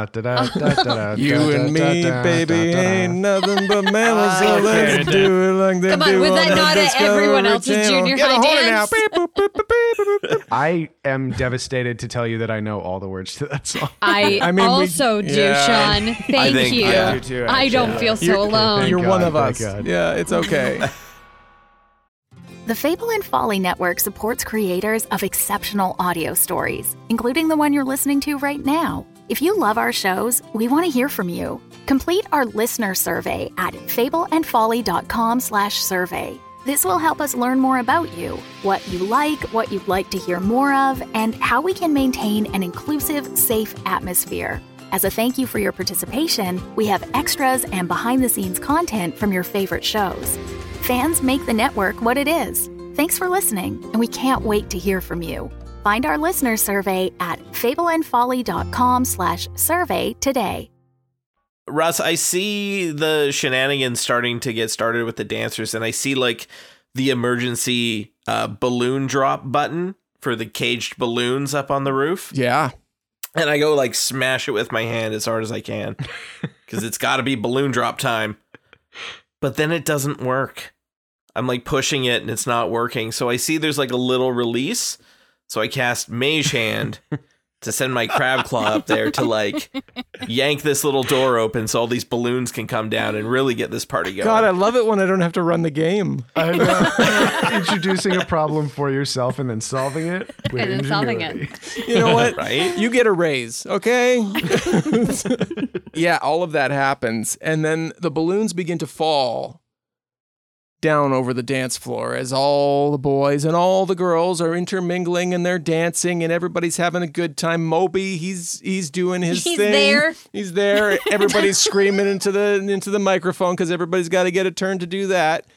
C: You and me, baby, ain't nothing but mammals. So let's do it like they
F: Come on,
C: do
F: was that
C: on the
F: not at everyone else's
C: Discovery
F: junior
C: Channel.
F: high dance?
L: I am devastated to tell you that I know all the words to that song.
F: I
C: mean,
F: also do, Sean. Thank you.
J: I do too,
F: I don't feel so alone.
C: You're
L: Thank
C: one
L: God,
C: of
L: thank
C: us.
L: God.
C: Yeah, it's okay.
A: The Fable and Folly Network supports creators of exceptional audio stories, including the one you're listening to right now. If you love our shows, we want to hear from you. Complete our listener survey at fableandfolly.com/survey. This will help us learn more about you, what you like, what you'd like to hear more of, and how we can maintain an inclusive, safe atmosphere. As a thank you for your participation, we have extras and behind-the-scenes content from your favorite shows. Fans make the network what it is. Thanks for listening, and we can't wait to hear from you. Find our listener survey at fableandfolly.com/survey today.
G: Russ, I see the shenanigans starting to get started with the dancers, and I see like the emergency balloon drop button for the caged balloons up on the roof.
C: Yeah.
G: And I go like smash it with my hand as hard as I can because it's got to be balloon drop time. But then it doesn't work. I'm like pushing it and it's not working. So I see there's like a little release. So I cast Mage Hand to send my crab claw up there to like yank this little door open so all these balloons can come down and really get this party going.
C: God, I love it when I don't have to run the game.
L: I know. Introducing a problem for yourself and then solving it. With
F: And then solving
L: ingenuity.
C: You know what?
G: Right?
C: You get a raise, okay? Yeah, all of that happens. And then the balloons begin to fall down over the dance floor as all the boys and all the girls are intermingling and they're dancing and everybody's having a good time. Moby, he's doing his
F: He's
C: thing.
F: there.
C: He's there. Everybody's screaming into the microphone because everybody's got to get a turn to do that.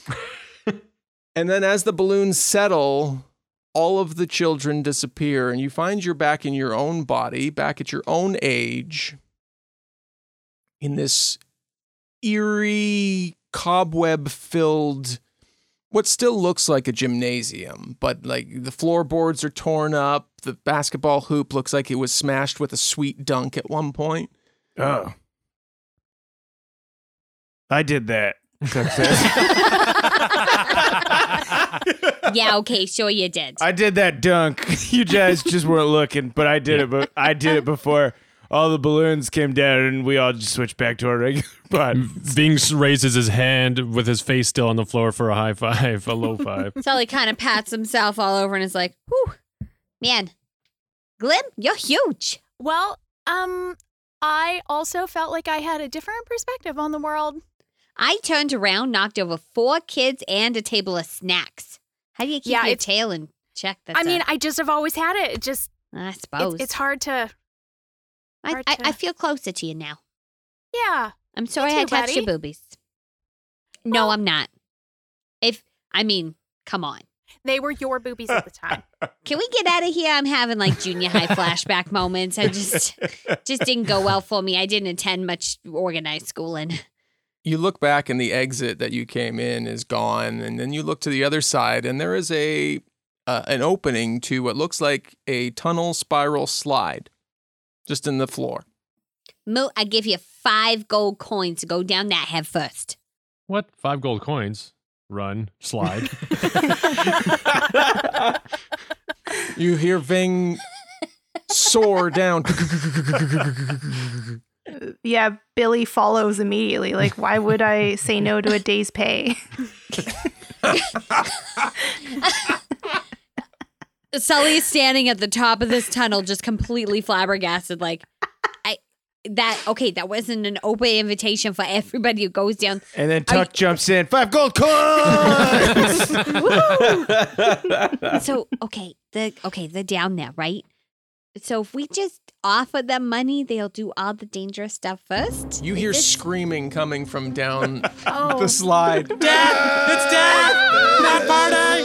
C: And then as the balloons settle, all of the children disappear and you find you're back in your own body, back at your own age, in this eerie, cobweb-filled what still looks like a gymnasium, but like the floorboards are torn up. The basketball hoop looks like it was smashed with a sweet dunk at one point.
J: Oh. I did that.
F: Yeah, okay, sure you did.
J: I did that dunk. You guys just weren't looking, but I did it. But I did it before all the balloons came down, and we all just switched back to our regular button.
K: Ving raises his hand with his face still on the floor for a high five, a low five.
F: Sully kind of pats himself all over and is like, whew, man, Glim, you're huge.
I: Well, I also felt like I had a different perspective on the world.
F: I turned around, knocked over 4 kids and a table of snacks. How do you keep your tail in check?
I: I just have always had it. It just,
F: I suppose.
I: It's hard to...
F: I feel closer to you now.
I: Yeah.
F: I'm sorry I touched your boobies. No, I'm not. Come on.
I: They were your boobies at the time.
F: Can we get out of here? I'm having like junior high flashback moments. I just didn't go well for me. I didn't attend much organized schooling.
C: You look back and the exit that you came in is gone, and then you look to the other side and there is an opening to what looks like a tunnel spiral slide just in the floor.
F: Moo, I give you 5 gold coins to go down that head first.
K: What? 5 gold coins? Run, slide.
C: You hear Ving soar down.
H: Yeah, Billy follows immediately. Like, why would I say no to a day's pay?
F: Sully's standing at the top of this tunnel, just completely flabbergasted. Like, that wasn't an open invitation for everybody who goes down.
J: And then Tuck jumps in. 5 gold coins.
F: So, they're down there, right? So if we just offer them money, they'll do all the dangerous stuff first.
C: You hear screaming coming from down
F: Oh.
C: the slide.
K: Dad! It's Dad! Not party!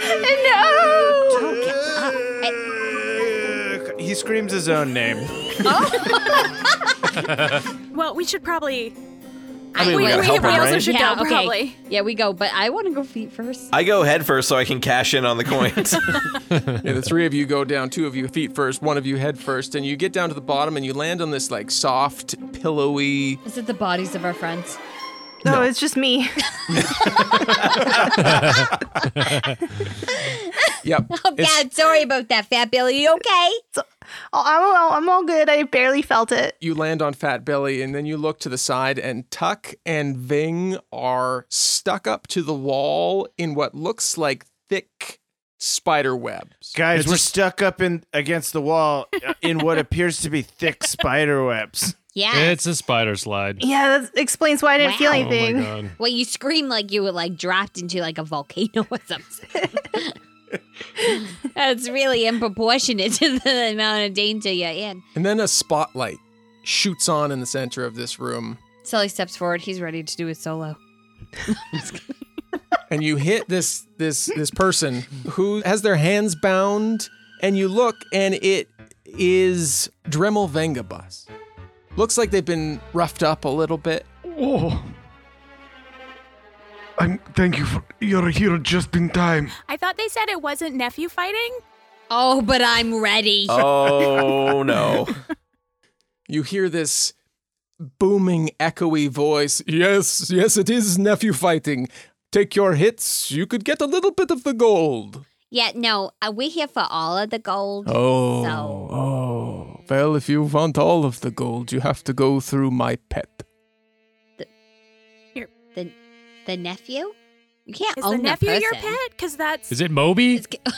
H: No!
J: He screams his own name.
I: Well, we should probably...
G: I mean, we gotta help him,
I: also
G: right?
I: should go, probably.
F: Yeah, we go, but I want to go feet first.
G: I go head first so I can cash in on the coins.
C: Yeah, the 3 of you go down, 2 of you feet first, 1 of you head first, and you get down to the bottom and you land on this like soft, pillowy.
F: Is it the bodies of our friends?
H: No, it's just me.
C: Yep.
F: Oh, God, sorry about that, Fat Billy. You okay?
H: I'm all good. I barely felt it.
C: You land on Fat Billy, and then you look to the side, and Tuck and Ving are stuck up to the wall in what looks like thick spider webs.
J: Guys, we're stuck up against the wall in what appears to be thick spider webs.
F: Yeah.
K: It's a spider slide.
H: Yeah, that explains why I didn't feel
F: Wow.
H: anything.
K: Oh my God.
F: Well, you scream like you were like dropped into like a volcano or something. That's really improportionate to the amount of danger you're in.
C: And then a spotlight shoots on in the center of this room.
F: Sully steps forward. He's ready to do his solo.
C: And you hit this person who has their hands bound, and you look, and it is Dremel Vengabus. Looks like they've been roughed up a little bit.
L: Oh. Thank you you're here just in time.
I: I thought they said it wasn't nephew fighting.
F: Oh, but I'm ready.
G: Oh, no.
C: You hear this booming, echoey voice. Yes, it is nephew fighting. Take your hits. You could get a little bit of the gold.
F: Yeah, no, we're here for all of the gold.
C: Oh. Well, if you want all of the gold, you have to go through my pet.
F: The nephew? You can't
I: Is
F: own
I: the nephew
F: person.
I: your pet? Because that's...
K: Is it Moby?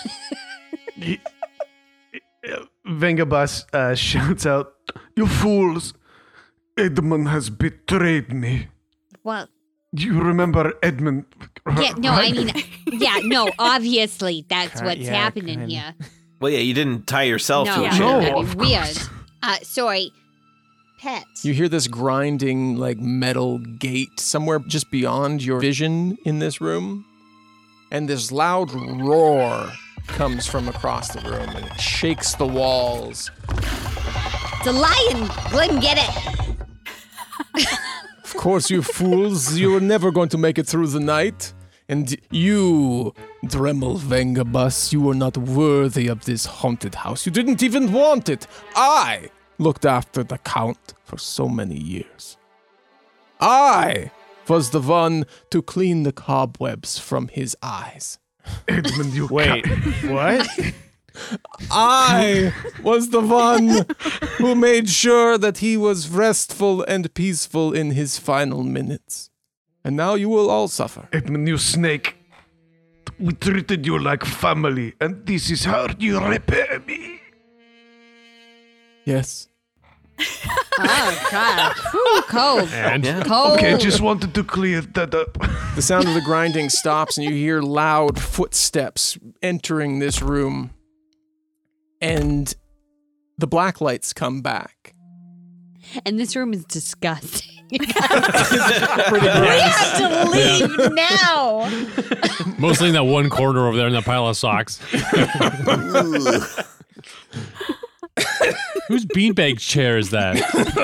L: Vengabus shouts out, "You fools! Edmund has betrayed me."
F: Well,
L: You remember Edmund?
F: yeah, no,
L: right?
F: I mean, yeah, no, obviously that's what's
J: yeah,
F: happening
J: kinda.
F: here.
G: Well, yeah, you didn't tie yourself
F: No,
G: to a
F: yeah,
G: chair.
F: that'd
L: of
F: be weird.
L: course.
F: Sorry, pet.
C: You hear this grinding, like metal gate somewhere just beyond your vision in this room. And this loud roar comes from across the room and it shakes the walls.
F: It's a lion. Glenn, get it.
C: Of course, you fools, you were never going to make it through the night. And you, Dremel Vengabus, you are not worthy of this haunted house. You didn't even want it. I looked after the Count for so many years. I was the one to clean the cobwebs from his eyes.
L: Edmund, you
J: Wait, what?
C: I was the one who made sure that he was restful and peaceful in his final minutes. And now you will all suffer.
L: Edmund, you snake. We treated you like family, and this is how you repay me.
C: Yes.
F: Oh, God. Whew, cold.
K: And
F: Cold.
L: Okay, just wanted to clear that up.
C: The sound of the grinding stops, and you hear loud footsteps entering this room. And the black lights come back.
F: And this room is disgusting. We
C: Pretty gross.
F: have to leave now.
K: mostly in that one corner over there in that pile of socks. Whose beanbag chair is that?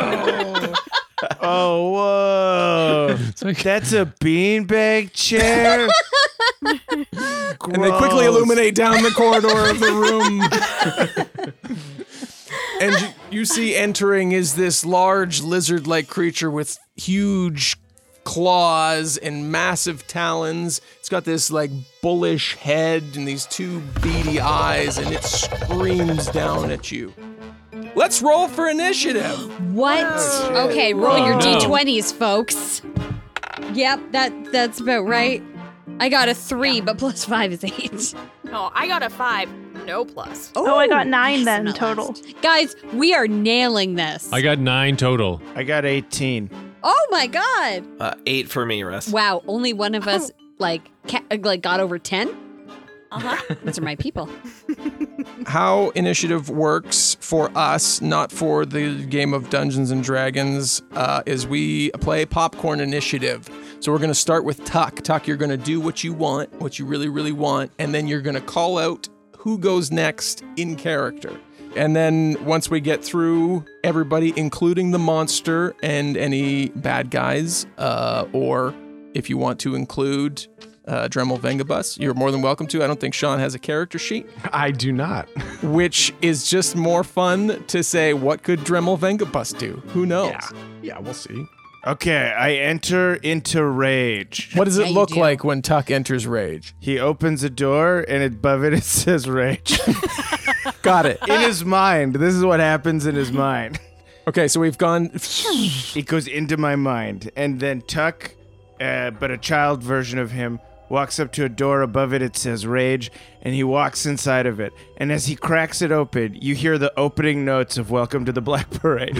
J: Oh, whoa. That's a beanbag chair?
C: And they quickly illuminate down the corridor of the room. And you see entering is this large lizard-like creature with huge claws and massive talons. It's got this like bullish head and these two beady eyes, and it screams down at you. Let's roll for initiative.
F: What? Okay, roll your
K: no.
F: d20s, folks. Yep, that's about right. I got a 3, but plus 5 is 8.
I: Oh, I got a 5. No plus.
H: Oh, I got 9
F: yes,
H: then
F: not
H: total.
F: last. Guys, we are nailing this.
K: I got 9 total.
J: I got 18.
F: Oh my God.
G: 8 for me, Russ.
F: Wow, only one of us got over 10? Uh-huh. Those are my people.
C: How initiative works for us, not for the game of Dungeons and Dragons, is we play popcorn initiative. So we're going to start with Tuck. Tuck, you're going to do what you want, what you really, really want, and then you're going to call out who goes next in character. And then once we get through everybody, including the monster and any bad guys, or if you want to include Dremel Vengabus, you're more than welcome to. I don't think Sean has a character sheet.
L: I do not.
C: Which is just more fun to say, what could Dremel Vengabus do? Who knows?
L: Yeah, we'll see.
J: Okay, I enter into rage.
C: What does it
F: Yeah, you
C: look
F: do.
C: like when Tuck enters rage?
J: He opens a door, and above it says rage.
C: Got it.
J: In his mind. This is what happens in his mind.
C: Okay, so we've gone...
J: It goes into my mind. And then Tuck, but a child version of him, walks up to a door. Above it says rage, and he walks inside of it. And as he cracks it open, you hear the opening notes of Welcome to the Black Parade.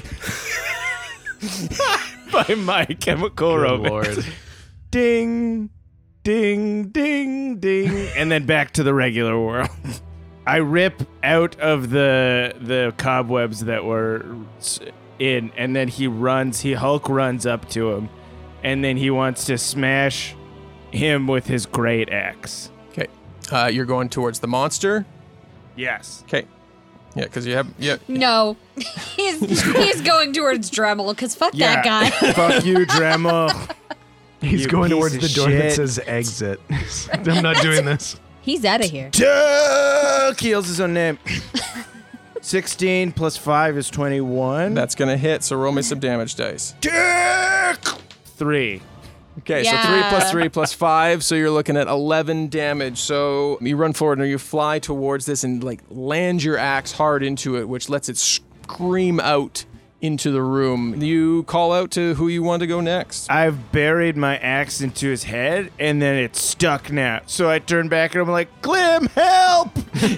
J: By My Chemical Romance. Ding, ding, ding, ding. And then back to the regular world. I rip out of the cobwebs that were in, and then Hulk runs up to him, and then he wants to smash him with his great axe.
C: Okay. You're going towards the monster?
J: Yes.
C: Okay. Yeah, because you have... Yeah.
F: No. He's going towards Dremel, because fuck that guy.
J: Fuck you, Dremel.
L: He's
J: You
L: going
J: piece
L: towards
J: of
L: the door that
J: shit.
L: says exit. I'm not doing this.
F: He's out of here.
J: Tuck! He yells his own name. 16 plus 5 is 21.
C: That's going to hit, so roll me some damage dice.
J: Tuck! 3.
C: Okay,
F: Yeah.
C: so 3 plus 3 plus 5, so you're looking at 11 damage. So you run forward and you fly towards this and like land your axe hard into it, which lets it scream out into the room. You call out to who you want to go next.
J: I've buried my axe into his head, and then it's stuck now. So I turn back and I'm like, Glim, help!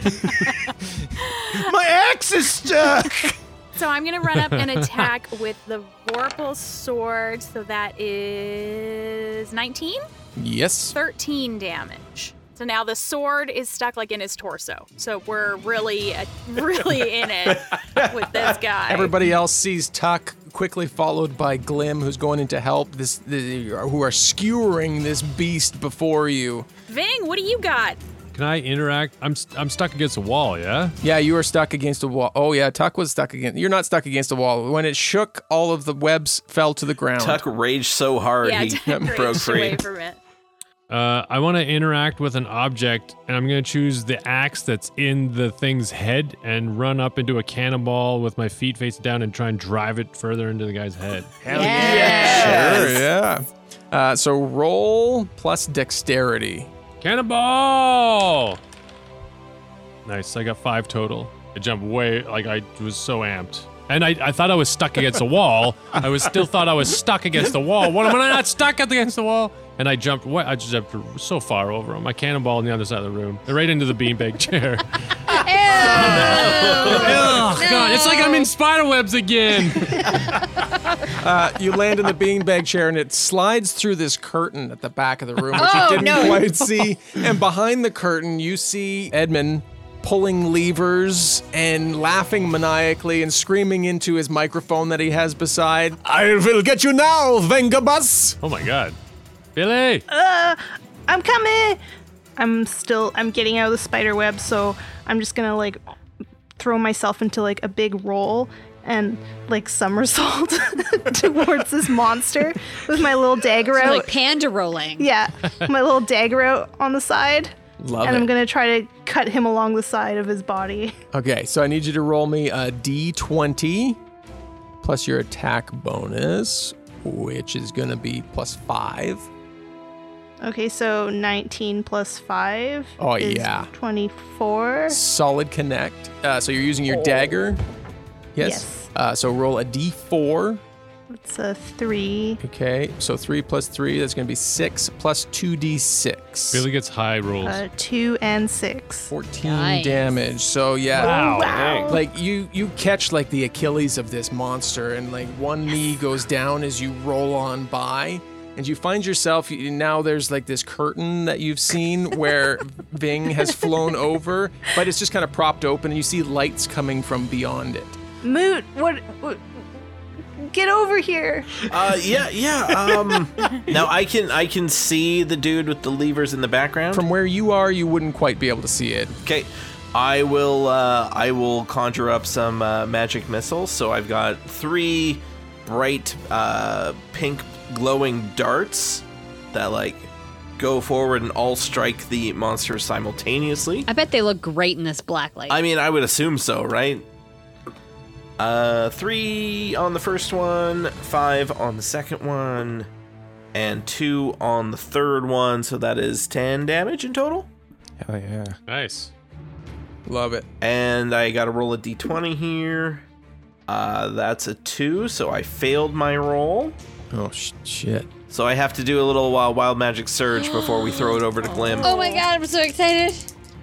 J: My axe is stuck!
I: So I'm going to run up and attack with the Vorpal Sword. So that is 19?
C: Yes.
I: 13 damage. So now the sword is stuck like in his torso. So we're really in it with this guy.
C: Everybody else sees Tuck, quickly followed by Glim, who's going in to help who are skewering this beast before you.
I: Ving, what do you got?
K: Can I interact? I'm stuck against a wall, yeah?
C: Yeah, you are stuck against a wall. Oh yeah, Tuck was stuck against... You're not stuck against a wall. When it shook, all of the webs fell to the ground.
G: Tuck raged so hard
I: Yeah,
G: he
I: Tuck
G: broke
I: raged
G: free.
I: away from it.
K: I want to interact with an object, and I'm going to choose the axe that's in the thing's head and run up into a cannonball with my feet facing down and try and drive it further into the guy's head.
J: Hell
C: Sure, yeah. So roll plus dexterity.
K: Cannonball! Nice, I got 5 total. I jumped way, like I was so amped. And I thought I was stuck against a wall. I still thought I was stuck against the wall. What, am I not stuck against the wall? And I jumped so far over him. My cannonball on the other side of the room. Right into the beanbag chair. Oh, God, it's like I'm in spiderwebs again.
C: You land in the beanbag chair, and it slides through this curtain at the back of the room, which you didn't quite see. And behind the curtain, you see Edmund pulling levers and laughing maniacally and screaming into his microphone that he has beside. I will get you now, Vengabus!
K: Oh my God. Billy!
H: I'm coming! I'm getting out of the spider web, so I'm just gonna like throw myself into like a big roll and like somersault towards this monster with my little dagger out.
F: Like panda rolling.
H: Yeah, my little dagger out on the side.
C: Love
H: and
C: it.
H: I'm gonna try to cut him along the side of his body.
C: Okay, so I need you to roll me a d20 plus your attack bonus, which is gonna be plus 5.
H: Okay, so 19 plus 5 is
C: yeah.
H: 24.
C: Solid connect. So you're using your dagger? Yes. So roll a d4.
H: It's a 3.
C: Okay, so 3 plus 3, that's going to be 6 plus 2d6.
K: Billy gets high rolls.
H: 2 and 6.
C: 14 damage. So yeah,
H: Wow.
C: like you catch like the Achilles of this monster, and like one knee goes down as you roll on by, and you find yourself now there's like this curtain that you've seen where Ving has flown over, but it's just kind of propped open, and you see lights coming from beyond it.
H: Moot, what get over here.
G: Now I can see the dude with the levers in the background.
C: From where you are, you wouldn't quite be able to see it.
G: Okay. I will conjure up some magic missiles. So I've got 3 bright pink glowing darts that like go forward and all strike the monster simultaneously.
F: I bet they look great in this black light.
G: I mean, I would assume so, right? 3 on the first one, 5 on the second one, and 2 on the third one. So that is 10 damage in total.
C: Hell yeah.
K: Nice.
C: Love it.
G: And I got to roll a d20 here. That's a 2, so I failed my roll.
C: Oh, shit.
G: So I have to do a little wild magic surge before we throw it over to Glim.
F: Oh my God, I'm so excited.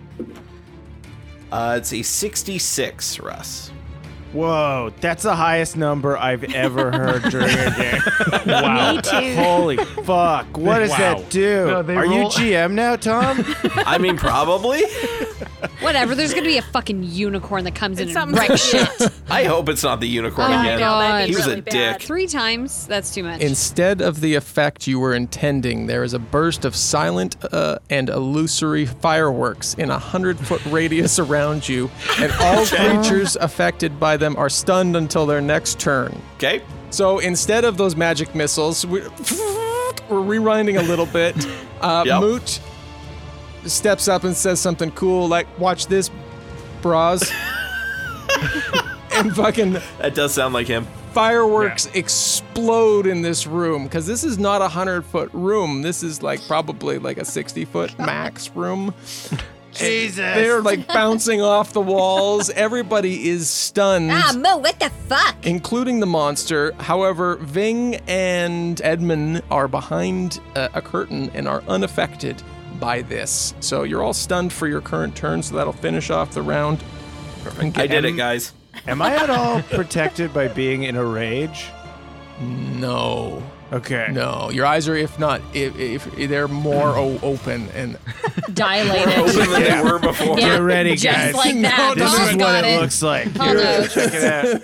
G: It's a 66, Russ.
J: Whoa, that's the highest number I've ever heard during a game.
K: Wow.
H: Me too.
J: Holy fuck. What does that do?
L: No, they
J: Are you
L: roll-
J: GM now, Tom?
G: I mean, probably.
F: Whatever, there's gonna be a fucking unicorn that comes in
I: It's
F: and
I: something-
F: wrecks shit.
G: I hope it's not the unicorn
F: Oh my
G: again.
F: God.
G: He was
I: Really
G: a
I: bad.
G: dick.
F: 3 times, that's too much.
C: Instead of the effect you were intending, there is a burst of silent and illusory fireworks in a 100-foot radius around you, and all creatures affected by them are stunned until their next turn.
G: Okay.
C: So instead of those magic missiles, we're rewinding a little bit.
G: Yep.
C: Moot steps up and says something cool like, "Watch this, bras." And fucking
G: That does sound like him.
C: fireworks explode in this room, because this is not a 100-foot room. This is like probably like a 60-foot max room.
J: Jesus.
C: They're like bouncing off the walls. Everybody is stunned,
F: Mo, what the fuck?
C: including the monster. However, Ving and Edmund are behind a curtain and are unaffected by this. So you're all stunned for your current turn, so that'll finish off the round.
G: I did it, guys.
J: Am I at all protected by being in a rage?
C: No.
J: Okay.
C: No, your eyes are, if they're more open and
F: Dilated.
G: Open than they were before.
F: Yeah,
J: Get ready,
F: just
J: guys.
F: like that.
J: This
F: Paul's
J: is what
F: got
J: it looks like.
F: Paul
J: Here,
F: knows.
J: check it out.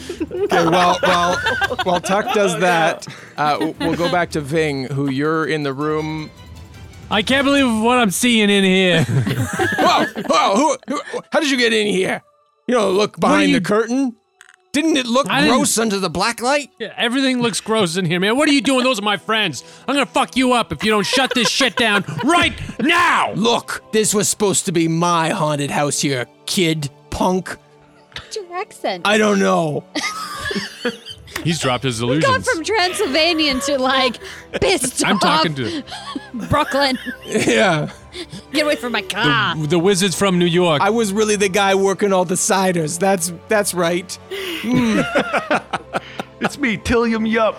C: Okay, while Tuck does that, we'll go back to Ving, who you're in the room.
K: I can't believe what I'm seeing in here.
C: Whoa! How did you get in here? You don't look behind the curtain. Didn't it look gross under the black light?
K: Yeah, everything looks gross in here, man. What are you doing? Those are my friends. I'm gonna fuck you up if you don't shut this shit down right now!
C: Look, this was supposed to be my haunted house here, kid, punk.
F: What's your accent?
C: I don't know.
K: He's dropped his
F: We
K: illusions.
F: got from Transylvanian to like pissed
K: I'm
F: off
K: talking to
F: Brooklyn.
C: Yeah.
F: Get away from my car.
K: the wizards from New York.
C: I was really the guy working all the ciders. That's right.
L: It's me, Tillium Yup.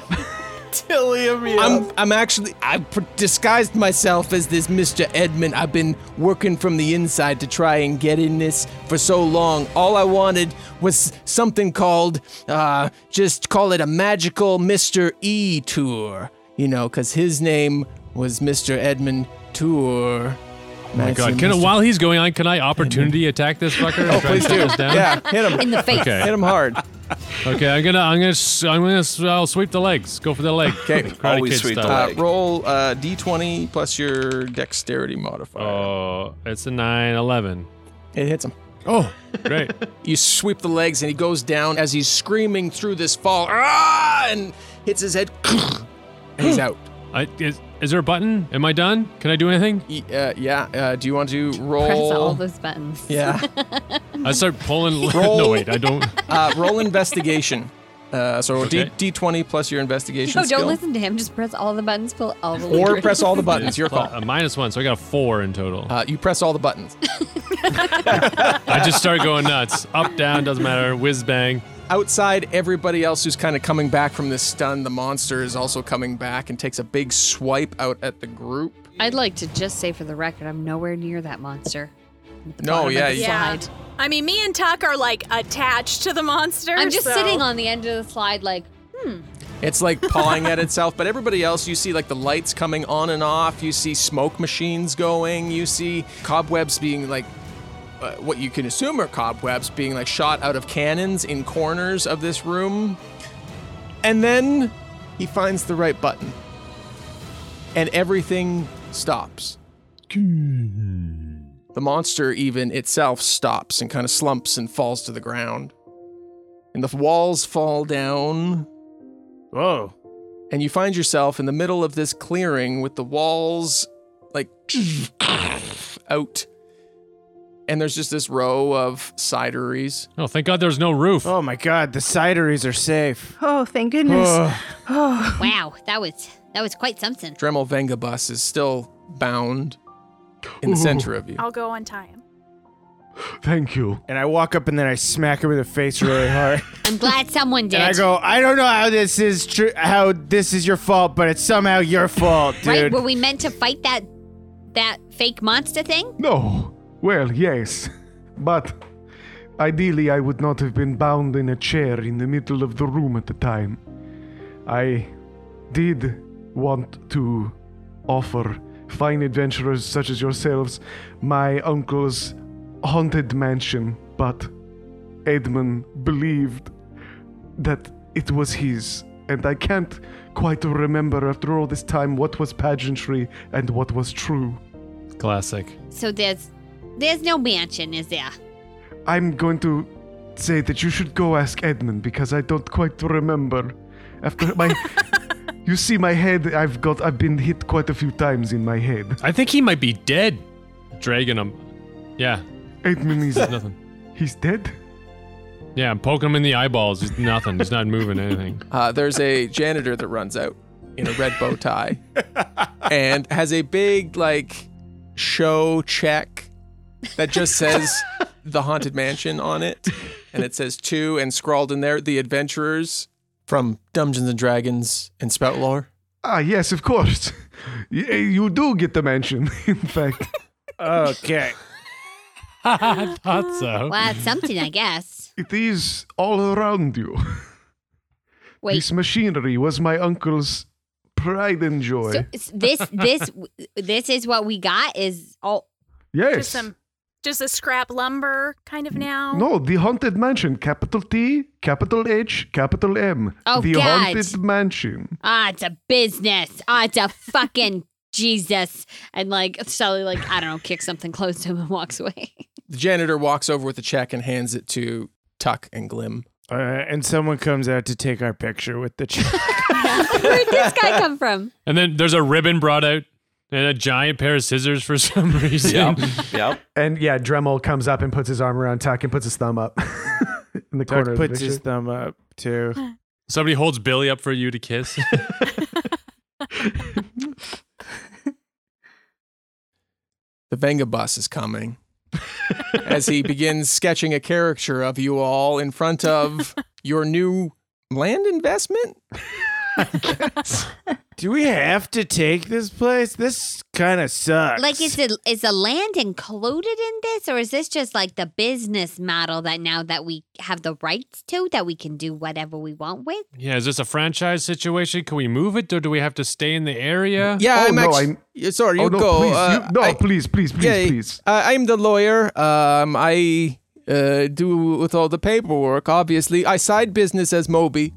C: I disguised myself as this Mr. Edmund. I've been working from the inside to try and get in this for so long. All I wanted was something called, just call it a magical Mr. E tour. You know, because his name was Mr. Edmund Tour.
K: Oh my God! While he's going on, can I opportunity attack this fucker?
C: Oh, please do. Yeah, hit him
F: in the face.
K: Okay.
C: Hit him hard.
K: Okay, I'll sweep the legs. Go for the leg.
C: Okay,
G: always sweep the leg.
C: Roll d20 plus your dexterity modifier.
K: Oh, it's a 9, 11.
C: It hits him.
K: Oh, great.
C: You sweep the legs and he goes down as he's screaming through this fall, and hits his head, and he's out.
K: Is there a button? Am I done? Can I do anything?
C: Yeah. Do you want to roll?
F: Press all those buttons.
C: Yeah.
K: I start pulling.
C: Roll.
K: No, wait, I don't.
C: Roll investigation. So
K: Okay.
C: D20 plus your investigation
F: No,
C: skill.
F: don't listen to him. Just press all the buttons. Pull all the levers.
C: Or press all the buttons. Your call.
K: -1, so I got a 4 in total.
C: You press all the buttons.
K: I just start going nuts. Up, down, doesn't matter. Whiz bang.
C: Outside, everybody else who's kind of coming back from this stun, the monster is also coming back and takes a big swipe out at the group.
F: I'd like to just say for the record, I'm nowhere near that monster. At the
C: No,
F: bottom of
C: yeah,
F: the
I: Yeah.
F: slide.
I: I mean, me and Tuck are like attached to the monster.
F: I'm just
I: so-
F: sitting on the end of the slide, like,
C: It's like pawing at itself, but everybody else, you see like the lights coming on and off, you see smoke machines going, you see cobwebs being like, what you can assume are cobwebs being like shot out of cannons in corners of this room. And then he finds the right button. And everything stops. The monster even itself stops and kind of slumps and falls to the ground. And the walls fall down.
J: Whoa.
C: And you find yourself in the middle of this clearing with the walls like out. And there's just this row of cideries.
K: Oh, thank God there's no roof.
J: Oh my God, the cideries are safe.
H: Oh, thank goodness. Oh.
F: wow, that was quite something.
C: Dremel Vengabus is still bound in the center of you.
I: I'll go untie him.
L: Thank you.
J: And I walk up and then I smack him in the face really hard.
F: I'm glad someone did.
J: And I go, I don't know how this is true, how this is your fault, but it's somehow your fault, dude.
F: Right? Were we meant to fight that fake monster thing?
L: No. Well, yes. But ideally, I would not have been bound in a chair in the middle of the room at the time. I did want to offer fine adventurers such as yourselves my uncle's haunted mansion, but Edmund believed that it was his, and I can't quite remember after all this time what was pageantry and what was true.
K: Classic.
F: So there's no mansion, is there?
L: I'm going to say that you should go ask Edmund because I don't quite remember. After my, you see my head. I've been hit quite a few times in my head.
K: I think he might be dead. Dragging him. Yeah.
L: Edmund is
K: nothing.
L: He's dead.
K: Yeah, I'm poking him in the eyeballs. He's nothing. He's not moving anything.
C: There's a janitor that runs out in a red bow tie and has a big like show check that just says the Haunted Mansion on it, and it says 2, and scrawled in there, the adventurers from Dungeons and Dragons and Spout Lore.
L: Ah, yes, of course. You do get the mansion, in fact.
J: Okay.
K: I thought so.
F: Well, it's something, I guess.
L: It is all around you.
F: Wait.
L: This machinery was my uncle's pride and joy.
F: So this is what we got. Is all.
L: Yes.
I: Just a scrap lumber kind of now.
L: No, the Haunted Mansion. Capital T, capital H, capital M.
F: Oh,
L: the
F: God.
L: Haunted Mansion.
F: It's a business. It's a fucking Jesus. And like Sully, like I don't know, kicks something close to him and walks away.
C: The janitor walks over with the check and hands it to Tuck and Glim.
J: And someone comes out to take our picture with the chick.
F: Where'd this guy come from?
K: And then there's a ribbon brought out and a giant pair of scissors for some reason.
G: Yep.
L: And yeah, Dremel comes up and puts his arm around Tuck and puts his thumb up in the corner
J: Tuck
L: of the
J: puts his thumb up, too.
K: Somebody holds Billy up for you to kiss.
C: The Venga bus is coming as he begins sketching a caricature of you all in front of your new land investment.
J: Do we have to take this place? This kind of sucks.
F: Like, is the land included in this, or is this just like the business model that now that we have the rights to, that we can do whatever we want with?
K: Yeah, is this a franchise situation? Can we move it, or do we have to stay in the area?
C: Yeah, sorry, you go.
L: Please, please.
C: I'm the lawyer. I do with all the paperwork. Obviously, I side business as Moby.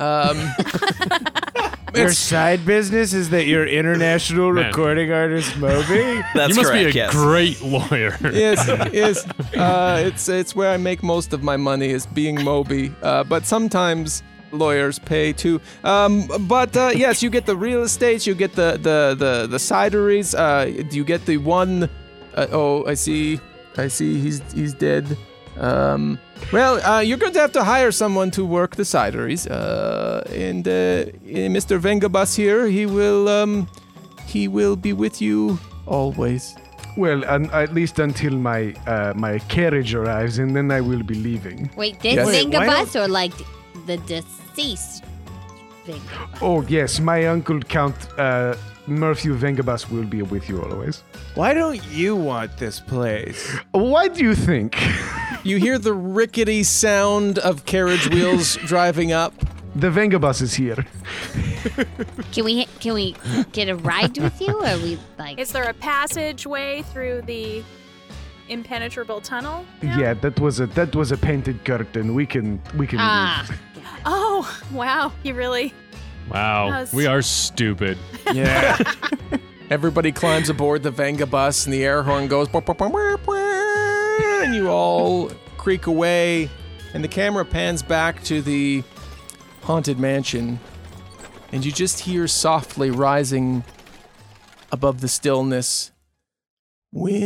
J: Your side business is that you're international recording artist Moby?
K: You must be a great lawyer.
C: Yes. It's where I make most of my money is being Moby. But sometimes lawyers pay too. Yes, you get the real estate. You get the cideries. You get the one. I see. He's dead. You're going to have to hire someone to work the cideries. And Mr. Vengabus here, he will be with you always.
L: Well, at least until my my carriage arrives, and then I will be leaving.
F: Wait, this Vengabus or like the deceased Vengabus?
L: Oh yes, my uncle Count Murphy Vengabus will be with you always.
J: Why don't you want this place?
L: Why do you think?
C: You hear the rickety sound of carriage wheels driving up.
L: The Vengabus is here.
F: Can we get a ride with you, or are we like?
I: Is there a passageway through the impenetrable tunnel?
L: Yeah, that was a painted curtain. We can leave.
I: Oh wow, you really?
K: Wow, we are stupid.
C: Yeah. Everybody climbs aboard the Vengabus, and the air horn goes, and you all creak away, and the camera pans back to the haunted mansion, and you just hear softly rising above the stillness, wind.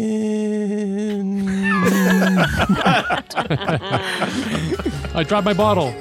K: I dropped my bottle.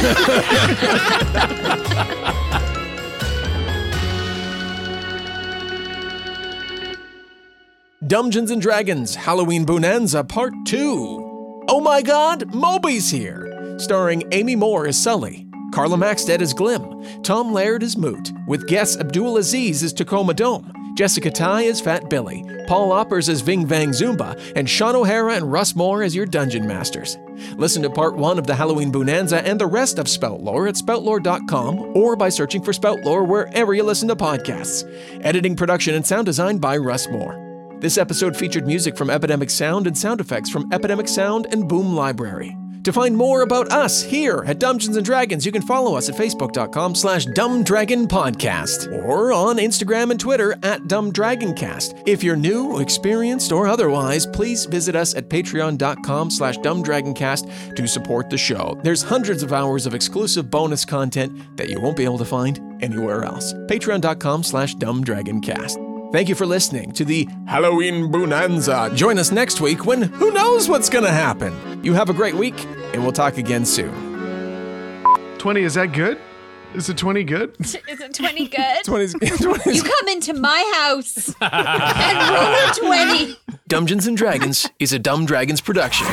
C: Dungeons & Dragons Halloween Bonanza Part 2. Oh my god, Moby's here! Starring Amy Moore as Sully, Carla Maxted as Glim, Tom Laird as Moot, with guests Abdul Aziz as Tacoma Dome, Jessica Tai as Fat Billy, Paul Oppers as Ving Vang Zumba, and Sean O'Hara and Russ Moore as your Dungeon Masters. Listen to Part 1 of the Halloween Bonanza and the rest of Spoutlore at spoutlore.com or by searching for Spoutlore wherever you listen to podcasts. Editing, production, and sound design by Russ Moore. This episode featured music from Epidemic Sound and sound effects from Epidemic Sound and Boom Library. To find more about us here at Dungeons & Dragons, you can follow us at facebook.com/dumbdragonpodcast or on Instagram and Twitter at dumbdragoncast. If you're new, experienced, or otherwise, please visit us at patreon.com/dumbdragoncast to support the show. There's hundreds of hours of exclusive bonus content that you won't be able to find anywhere else. Patreon.com/dumbdragoncast. Thank you for listening to the Halloween Bonanza. Join us next week when who knows what's going to happen. You have a great week, and we'll talk again soon.
L: 20, is that good? Is it 20 good?
F: Is it 20 good?
C: 20's
F: You come into my house and roll a 20.
C: Dungeons & Dragons is a Dumb Dragons production.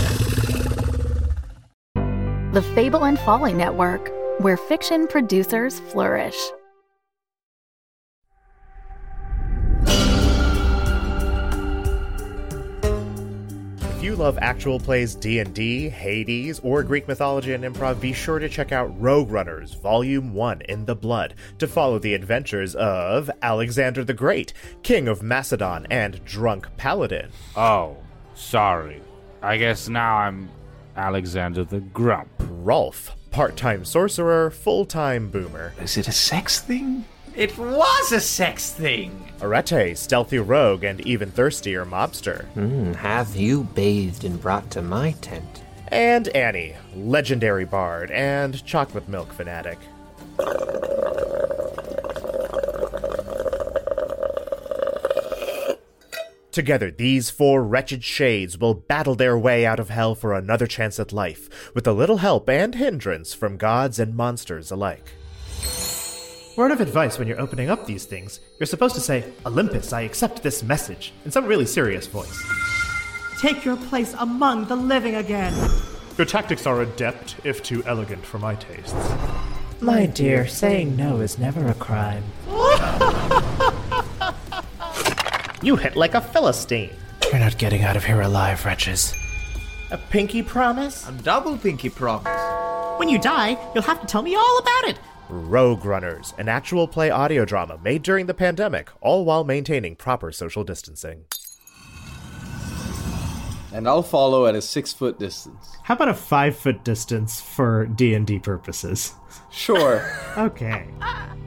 A: The Fable and Folly Network, where fiction producers flourish.
M: If you love actual plays D&D, Hades, or Greek mythology and improv, be sure to check out Rogue Runners Volume 1 in the Blood to follow the adventures of Alexander the Great, King of Macedon and Drunk Paladin.
N: Oh, sorry. I guess now I'm Alexander the Grump.
M: Rolf, part-time sorcerer, full-time boomer.
O: Is it a sex thing?
P: It was a sex thing.
M: Arete, stealthy rogue and even thirstier mobster.
O: Hath you bathed and brought to my tent
M: And Annie, legendary bard and chocolate milk fanatic. Together, these 4 wretched shades will battle their way out of hell for another chance at life, with a little help and hindrance from gods and monsters alike.
O: Word of advice when you're opening up these things, you're supposed to say, "Olympus, I accept this message," in some really serious voice.
Q: Take your place among the living again.
R: Your tactics are adept, if too elegant for my tastes.
S: My dear, saying no is never a crime.
M: You hit like a Philistine.
O: You're not getting out of here alive, wretches.
M: A pinky promise?
P: A double pinky promise.
Q: When you die, you'll have to tell me all about it.
M: Rogue Runners, an actual play audio drama made during the pandemic, all while maintaining proper social distancing.
P: And I'll follow at a 6-foot distance.
O: How about a 5-foot distance for D&D purposes?
P: Sure.
O: Okay.